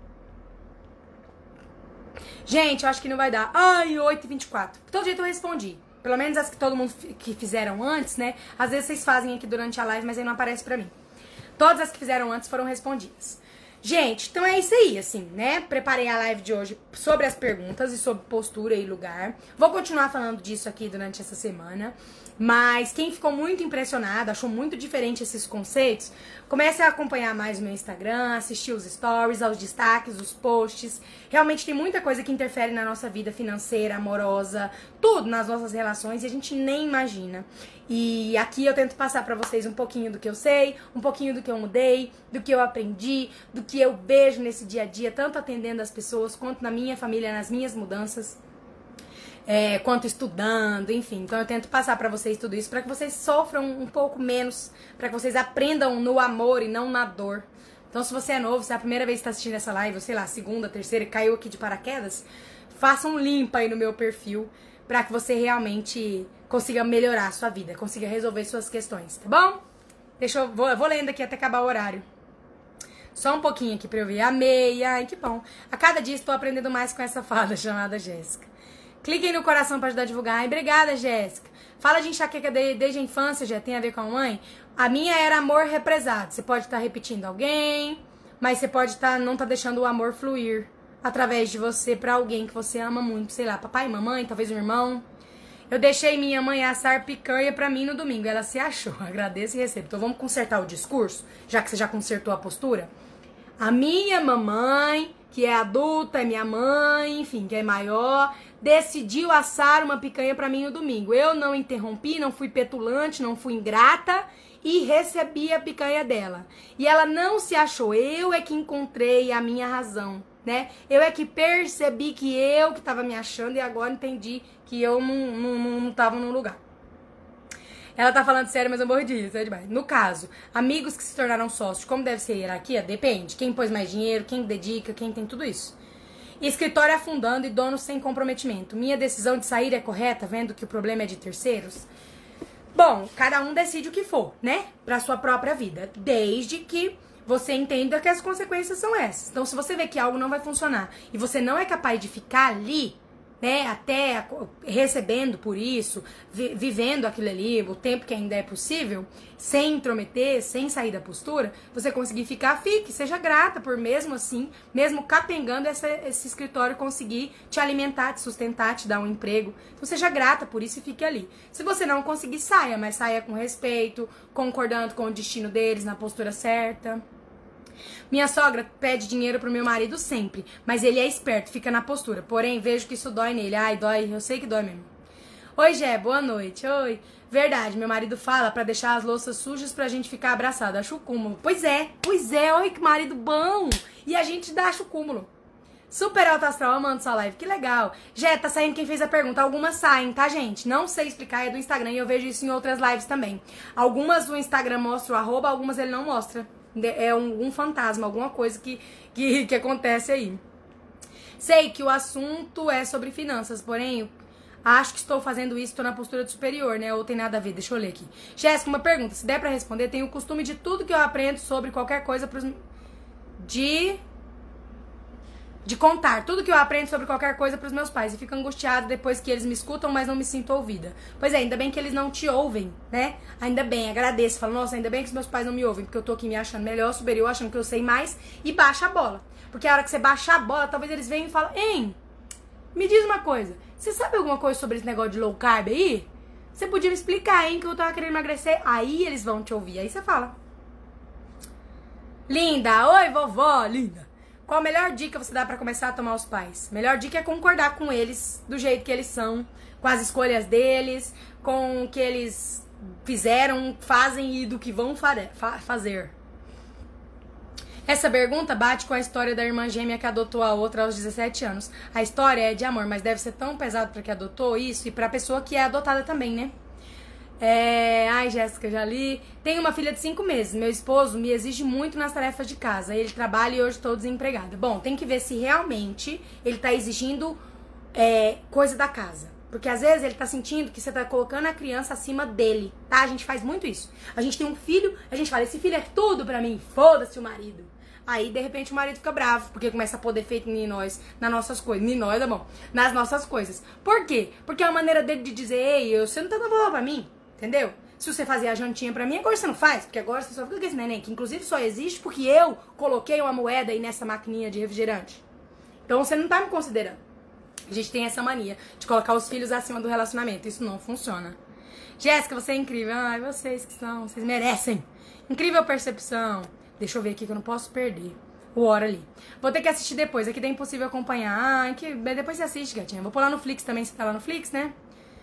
Gente, eu acho que não vai dar. Ai, 8h24. De todo jeito eu respondi. Pelo menos as que todo mundo que fizeram antes, né? Às vezes vocês fazem aqui durante a live, mas aí não aparece pra mim. Todas as que fizeram antes foram respondidas. Gente, então é isso aí, assim, né? Preparei a live de hoje sobre as perguntas e sobre postura e lugar. Vou continuar falando disso aqui durante essa semana. Mas quem ficou muito impressionado, achou muito diferente esses conceitos, comece a acompanhar mais o meu Instagram, assistir os stories, aos destaques, os posts. Realmente tem muita coisa que interfere na nossa vida financeira, amorosa, tudo nas nossas relações e a gente nem imagina. E aqui eu tento passar pra vocês um pouquinho do que eu sei, um pouquinho do que eu mudei, do que eu aprendi, do que eu vejo nesse dia a dia, tanto atendendo as pessoas quanto na minha família, nas minhas mudanças. Quanto estudando, enfim. Então eu tento passar pra vocês tudo isso pra que vocês sofram um pouco menos, pra que vocês aprendam no amor e não na dor. Então se você é novo, se é a primeira vez que tá assistindo essa live, ou sei lá, segunda, terceira, e caiu aqui de paraquedas, faça um limpa aí no meu perfil pra que você realmente consiga melhorar a sua vida, consiga resolver suas questões, tá bom? Eu vou lendo aqui até acabar o horário. Só um pouquinho aqui pra eu ver. Amei, ai que bom. A cada dia estou aprendendo mais com essa fada chamada Jéssica. Cliquem no coração para ajudar a divulgar. Ai, obrigada, Jéssica. Fala de enxaqueca desde a infância, já tem a ver com a mãe? A minha era amor represado. Você pode estar repetindo alguém, mas você pode não tá deixando o amor fluir através de você para alguém que você ama muito. Sei lá, papai, mamãe, talvez um irmão. Eu deixei minha mãe assar picanha pra mim no domingo. Ela se achou. Agradeço e recebo. Então vamos consertar o discurso, já que você já consertou a postura? A minha mamãe, que é adulta, é minha mãe, enfim, que é maior, decidiu assar uma picanha pra mim no domingo. Eu não interrompi, não fui petulante, não fui ingrata e recebi a picanha dela. E ela não se achou. Eu é que encontrei a minha razão, né? Eu é que percebi que eu que tava me achando e agora entendi que eu não tava no lugar. Ela tá falando sério, mas eu morri de rir, é demais. No caso, amigos que se tornaram sócios, como deve ser a hierarquia? Depende. Quem pôs mais dinheiro, quem dedica, quem tem tudo isso. Escritório afundando e dono sem comprometimento. Minha decisão de sair é correta, vendo que o problema é de terceiros? Bom, cada um decide o que for, né? Pra sua própria vida. Desde que você entenda que as consequências são essas. Então, se você vê que algo não vai funcionar e você não é capaz de ficar ali, né, até recebendo por isso, vivendo aquilo ali, o tempo que ainda é possível, sem intrometer, sem sair da postura, você conseguir ficar, fique, seja grata por mesmo assim, mesmo capengando esse escritório conseguir te alimentar, te sustentar, te dar um emprego. Então seja grata por isso e fique ali. Se você não conseguir, saia, mas saia com respeito, concordando com o destino deles, na postura certa. Minha sogra pede dinheiro pro meu marido sempre, mas ele é esperto, fica na postura. Porém, vejo que isso dói nele. Ai, dói, eu sei que dói mesmo. Oi, Gé, boa noite. Oi. Verdade, meu marido fala pra deixar as louças sujas pra gente ficar abraçado. Acho o cúmulo. Pois é. Oi, que marido bom. E a gente acha o cúmulo. Super alto astral, amando sua live. Que legal. Gé, tá saindo quem fez a pergunta. Algumas saem, tá, gente? Não sei explicar, é do Instagram e eu vejo isso em outras lives também. Algumas o Instagram mostra o arroba, algumas ele não mostra. É um fantasma, alguma coisa que acontece aí. Sei que o assunto é sobre finanças, porém, acho que estou fazendo isso, estou na postura de superior, né? Ou tem nada a ver, deixa eu ler aqui. Jéssica, uma pergunta, se der pra responder, tenho o costume de tudo que eu aprendo sobre qualquer coisa de contar tudo que eu aprendo sobre qualquer coisa pros meus pais e fico angustiada depois que eles me escutam, mas não me sinto ouvida. Pois é, ainda bem que eles não te ouvem, né? Ainda bem, agradeço. Falo, nossa, ainda bem que os meus pais não me ouvem, porque eu tô aqui me achando melhor, superior, achando que eu sei mais e baixa a bola. Porque a hora que você baixar a bola, talvez eles venham e falam, hein, me diz uma coisa, você sabe alguma coisa sobre esse negócio de low carb aí? Você podia me explicar, hein, que eu tava querendo emagrecer? Aí eles vão te ouvir, aí você fala. Linda, oi vovó, linda. Qual a melhor dica você dá pra começar a tomar os pais? Melhor dica é concordar com eles, do jeito que eles são, com as escolhas deles, com o que eles fizeram, fazem e do que vão fazer. Essa pergunta bate com a história da irmã gêmea que adotou a outra aos 17 anos. A história é de amor, mas deve ser tão pesado pra que adotou isso e pra pessoa que é adotada também, né? Ai, Jéssica, já li. Tenho uma filha de 5 meses. Meu esposo me exige muito nas tarefas de casa. Ele trabalha e hoje estou desempregada. Bom, tem que ver se realmente ele tá exigindo coisa da casa. Porque às vezes ele tá sentindo que você tá colocando a criança acima dele, tá? A gente faz muito isso. A gente tem um filho, a gente fala, esse filho é tudo pra mim, foda-se o marido. Aí, de repente, o marido fica bravo, porque começa a pôr defeito em nós, nas nossas coisas. Em nós, é bom. Nas nossas coisas. Por quê? Porque é a maneira dele de dizer, ei, você não tá dando bola pra mim. Entendeu? Se você fazia a jantinha pra mim, agora você não faz. Porque agora você só fica com esse neném, que inclusive só existe porque eu coloquei uma moeda aí nessa maquininha de refrigerante. Então você não tá me considerando. A gente tem essa mania de colocar os filhos acima do relacionamento. Isso não funciona. Jéssica, você é incrível. Ai, vocês que são, vocês merecem. Incrível percepção. Deixa eu ver aqui que eu não posso perder o hora ali. Vou ter que assistir depois. Aqui tá impossível acompanhar. Ai, depois você assiste, gatinha. Vou pôr lá no Flix também, você tá lá no Flix, né?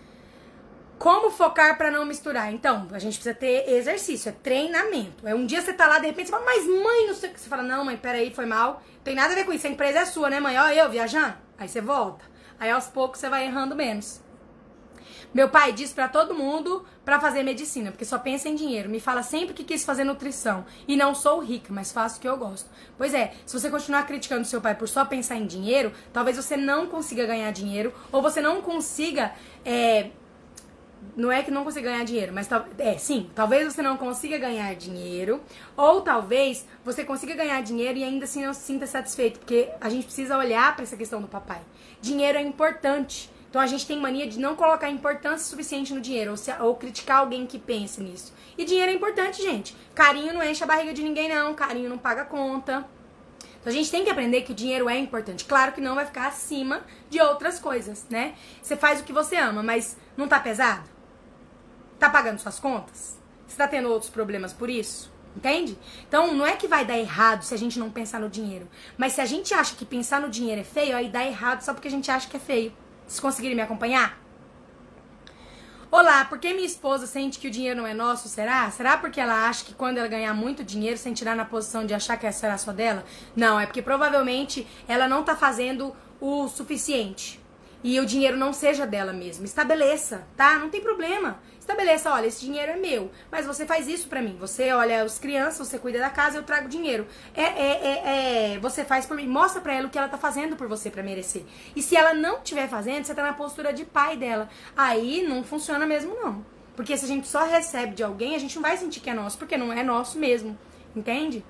Como focar pra não misturar? Então, a gente precisa ter exercício, é treinamento. Um dia você tá lá, de repente você fala, mas mãe, não sei o que. Você fala, não, mãe, peraí, foi mal. Tem nada a ver com isso, a empresa é sua, né, mãe? Ó, eu viajando. Aí você volta. Aí aos poucos você vai errando menos. Meu pai diz pra todo mundo pra fazer medicina, porque só pensa em dinheiro. Me fala sempre que quis fazer nutrição. E não sou rica, mas faço o que eu gosto. Pois é, se você continuar criticando seu pai por só pensar em dinheiro, talvez você não consiga ganhar dinheiro, ou você não consiga... Não é que não consiga ganhar dinheiro, mas sim, talvez você não consiga ganhar dinheiro, ou talvez você consiga ganhar dinheiro e ainda assim não se sinta satisfeito, porque a gente precisa olhar pra essa questão do papai. Dinheiro é importante, então a gente tem mania de não colocar importância suficiente no dinheiro, ou criticar alguém que pense nisso. E dinheiro é importante, gente. Carinho não enche a barriga de ninguém, não. Carinho não paga conta. Então a gente tem que aprender que o dinheiro é importante. Claro que não vai ficar acima de outras coisas, né? Você faz o que você ama, mas Não tá pesado? Tá pagando suas contas? Você tá tendo outros problemas por isso? Entende? Então, não é que vai dar errado se a gente não pensar no dinheiro. Mas se a gente acha que pensar no dinheiro é feio, aí dá errado só porque a gente acha que é feio. Vocês conseguirem me acompanhar? Olá, por que minha esposa sente que o dinheiro não é nosso, será? Será porque ela acha que quando ela ganhar muito dinheiro, sentirá na posição de achar que essa será só dela? Não, é porque provavelmente ela não tá fazendo o suficiente. E o dinheiro não seja dela mesma. Estabeleça, tá? Não tem problema. Estabeleça, olha, esse dinheiro é meu, mas você faz isso pra mim. Você olha as crianças, você cuida da casa, eu trago dinheiro. Você faz por mim. Mostra pra ela o que ela tá fazendo por você pra merecer. E se ela não estiver fazendo, você tá na postura de pai dela. Aí não funciona mesmo, não. Porque se a gente só recebe de alguém, a gente não vai sentir que é nosso, porque não é nosso mesmo. Entende?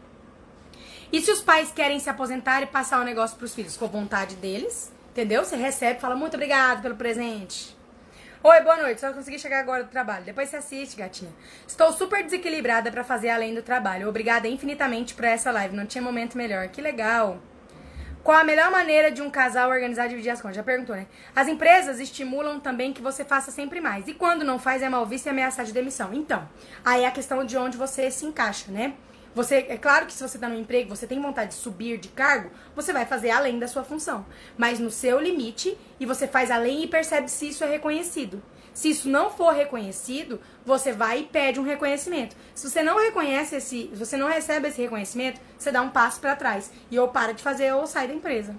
E se os pais querem se aposentar e passar o negócio pros filhos? Com vontade deles, entendeu? Você recebe, fala muito obrigado pelo presente. Oi, boa noite, só consegui chegar agora do trabalho. Depois você assiste, gatinha. Estou super desequilibrada pra fazer além do trabalho. Obrigada infinitamente por essa live, não tinha momento melhor. Que legal. Qual a melhor maneira de um casal organizar e dividir as contas? Já perguntou, né? As empresas estimulam também que você faça sempre mais. E quando não faz, é mal visto e ameaçar de demissão. Então, aí é a questão de onde você se encaixa, né? É claro que se você tá no emprego, você tem vontade de subir de cargo, você vai fazer além da sua função. Mas no seu limite, e você faz além e percebe se isso é reconhecido. Se isso não for reconhecido, você vai e pede um reconhecimento. Se você não reconhece se você não recebe esse reconhecimento, você dá um passo pra trás. E ou para de fazer ou sai da empresa.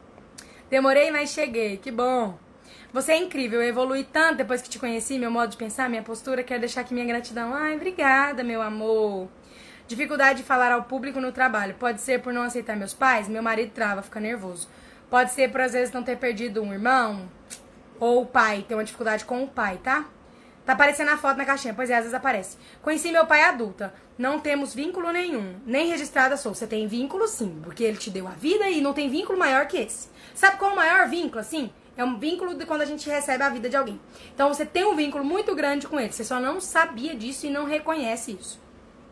Demorei, mas cheguei. Que bom. Você é incrível, eu evolui tanto depois que te conheci, meu modo de pensar, minha postura. Quero deixar aqui minha gratidão. Ai, obrigada, meu amor. Dificuldade de falar ao público no trabalho. Pode ser por não aceitar meus pais? Meu marido trava, fica nervoso. Pode ser por às vezes não ter perdido um irmão ou o pai, ter uma dificuldade com o pai, tá? Tá aparecendo a foto na caixinha. Pois é, às vezes aparece. Conheci meu pai adulta. Não temos vínculo nenhum. Nem registrada sou. Você tem vínculo sim, porque ele te deu a vida e não tem vínculo maior que esse. Sabe qual é o maior vínculo, assim? É um vínculo de quando a gente recebe a vida de alguém. Então você tem um vínculo muito grande com ele. Você só não sabia disso e não reconhece isso.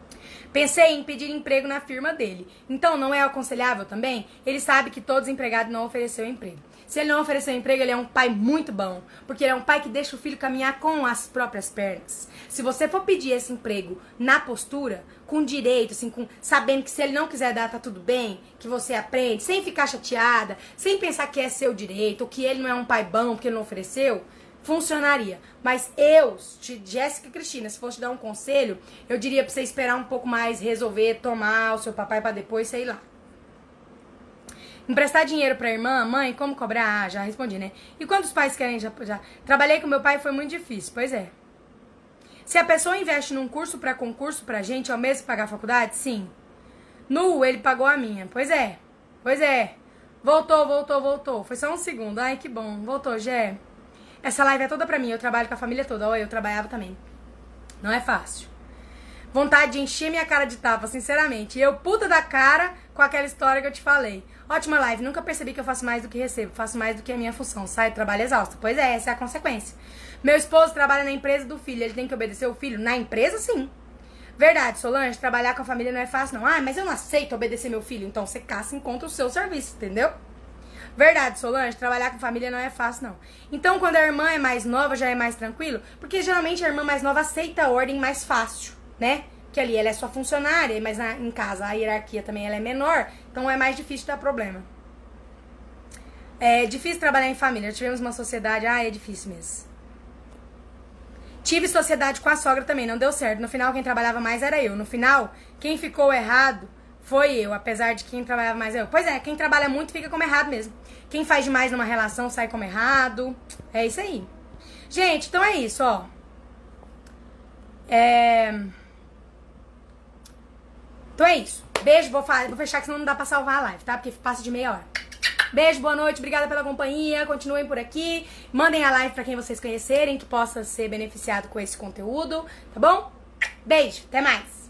Pensei em pedir emprego na firma dele. Então, não é aconselhável também? Ele sabe que todo desempregado não ofereceu emprego. Se ele não ofereceu emprego, ele é um pai muito bom. Porque ele é um pai que deixa o filho caminhar com as próprias pernas. Se você for pedir esse emprego na postura, com direito, assim, sabendo que se ele não quiser dar, tá tudo bem, que você aprende, sem ficar chateada, sem pensar que é seu direito, ou que ele não é um pai bom porque ele não ofereceu, funcionaria. Mas Jéssica e Cristina, se fosse te dar um conselho, eu diria pra você esperar um pouco mais, resolver tomar o seu papai pra depois, sei lá. Emprestar dinheiro pra irmã, mãe, como cobrar? Ah, já respondi, né? E quando os pais querem, já. Trabalhei com meu pai e foi muito difícil, pois é. Se a pessoa investe num curso pra concurso pra gente, é o mesmo que pagar a faculdade? Sim. Ele pagou a minha, pois é. Voltou. Foi só um segundo, ai que bom, voltou, Gé. Essa live é toda pra mim, eu trabalho com a família toda. Olha, eu trabalhava também. Não é fácil. Vontade de encher minha cara de tapa, sinceramente. E eu puta da cara com aquela história que eu te falei. Ótima live, nunca percebi que eu faço mais do que recebo. Faço mais do que a minha função. Sai do trabalho exausto. Pois é, essa é a consequência. Meu esposo trabalha na empresa do filho. Ele tem que obedecer o filho? Na empresa, sim. Verdade, Solange, trabalhar com a família não é fácil, não. Ah, mas eu não aceito obedecer meu filho. Então você caça e encontra o seu serviço, entendeu? Verdade, Solange, trabalhar com família não é fácil, não. Então, quando a irmã é mais nova, já é mais tranquilo? Porque geralmente a irmã mais nova aceita a ordem mais fácil, né? Que ali ela é sua funcionária, mas em casa a hierarquia também ela é menor, então é mais difícil dar problema. É difícil trabalhar em família. Tivemos uma sociedade, é difícil mesmo. Tive sociedade com a sogra também, não deu certo. No final, quem trabalhava mais era eu. No final, quem ficou errado foi eu, apesar de quem trabalhava mais eu. Pois é, quem trabalha muito fica como errado mesmo. Quem faz demais numa relação sai como errado. É isso aí. Gente, então é isso, ó. Então é isso. Beijo, vou fechar que senão não dá pra salvar a live, tá? Porque passa de meia hora. Beijo, boa noite, obrigada pela companhia. Continuem por aqui. Mandem a live pra quem vocês conhecerem, que possa ser beneficiado com esse conteúdo, tá bom? Beijo, até mais.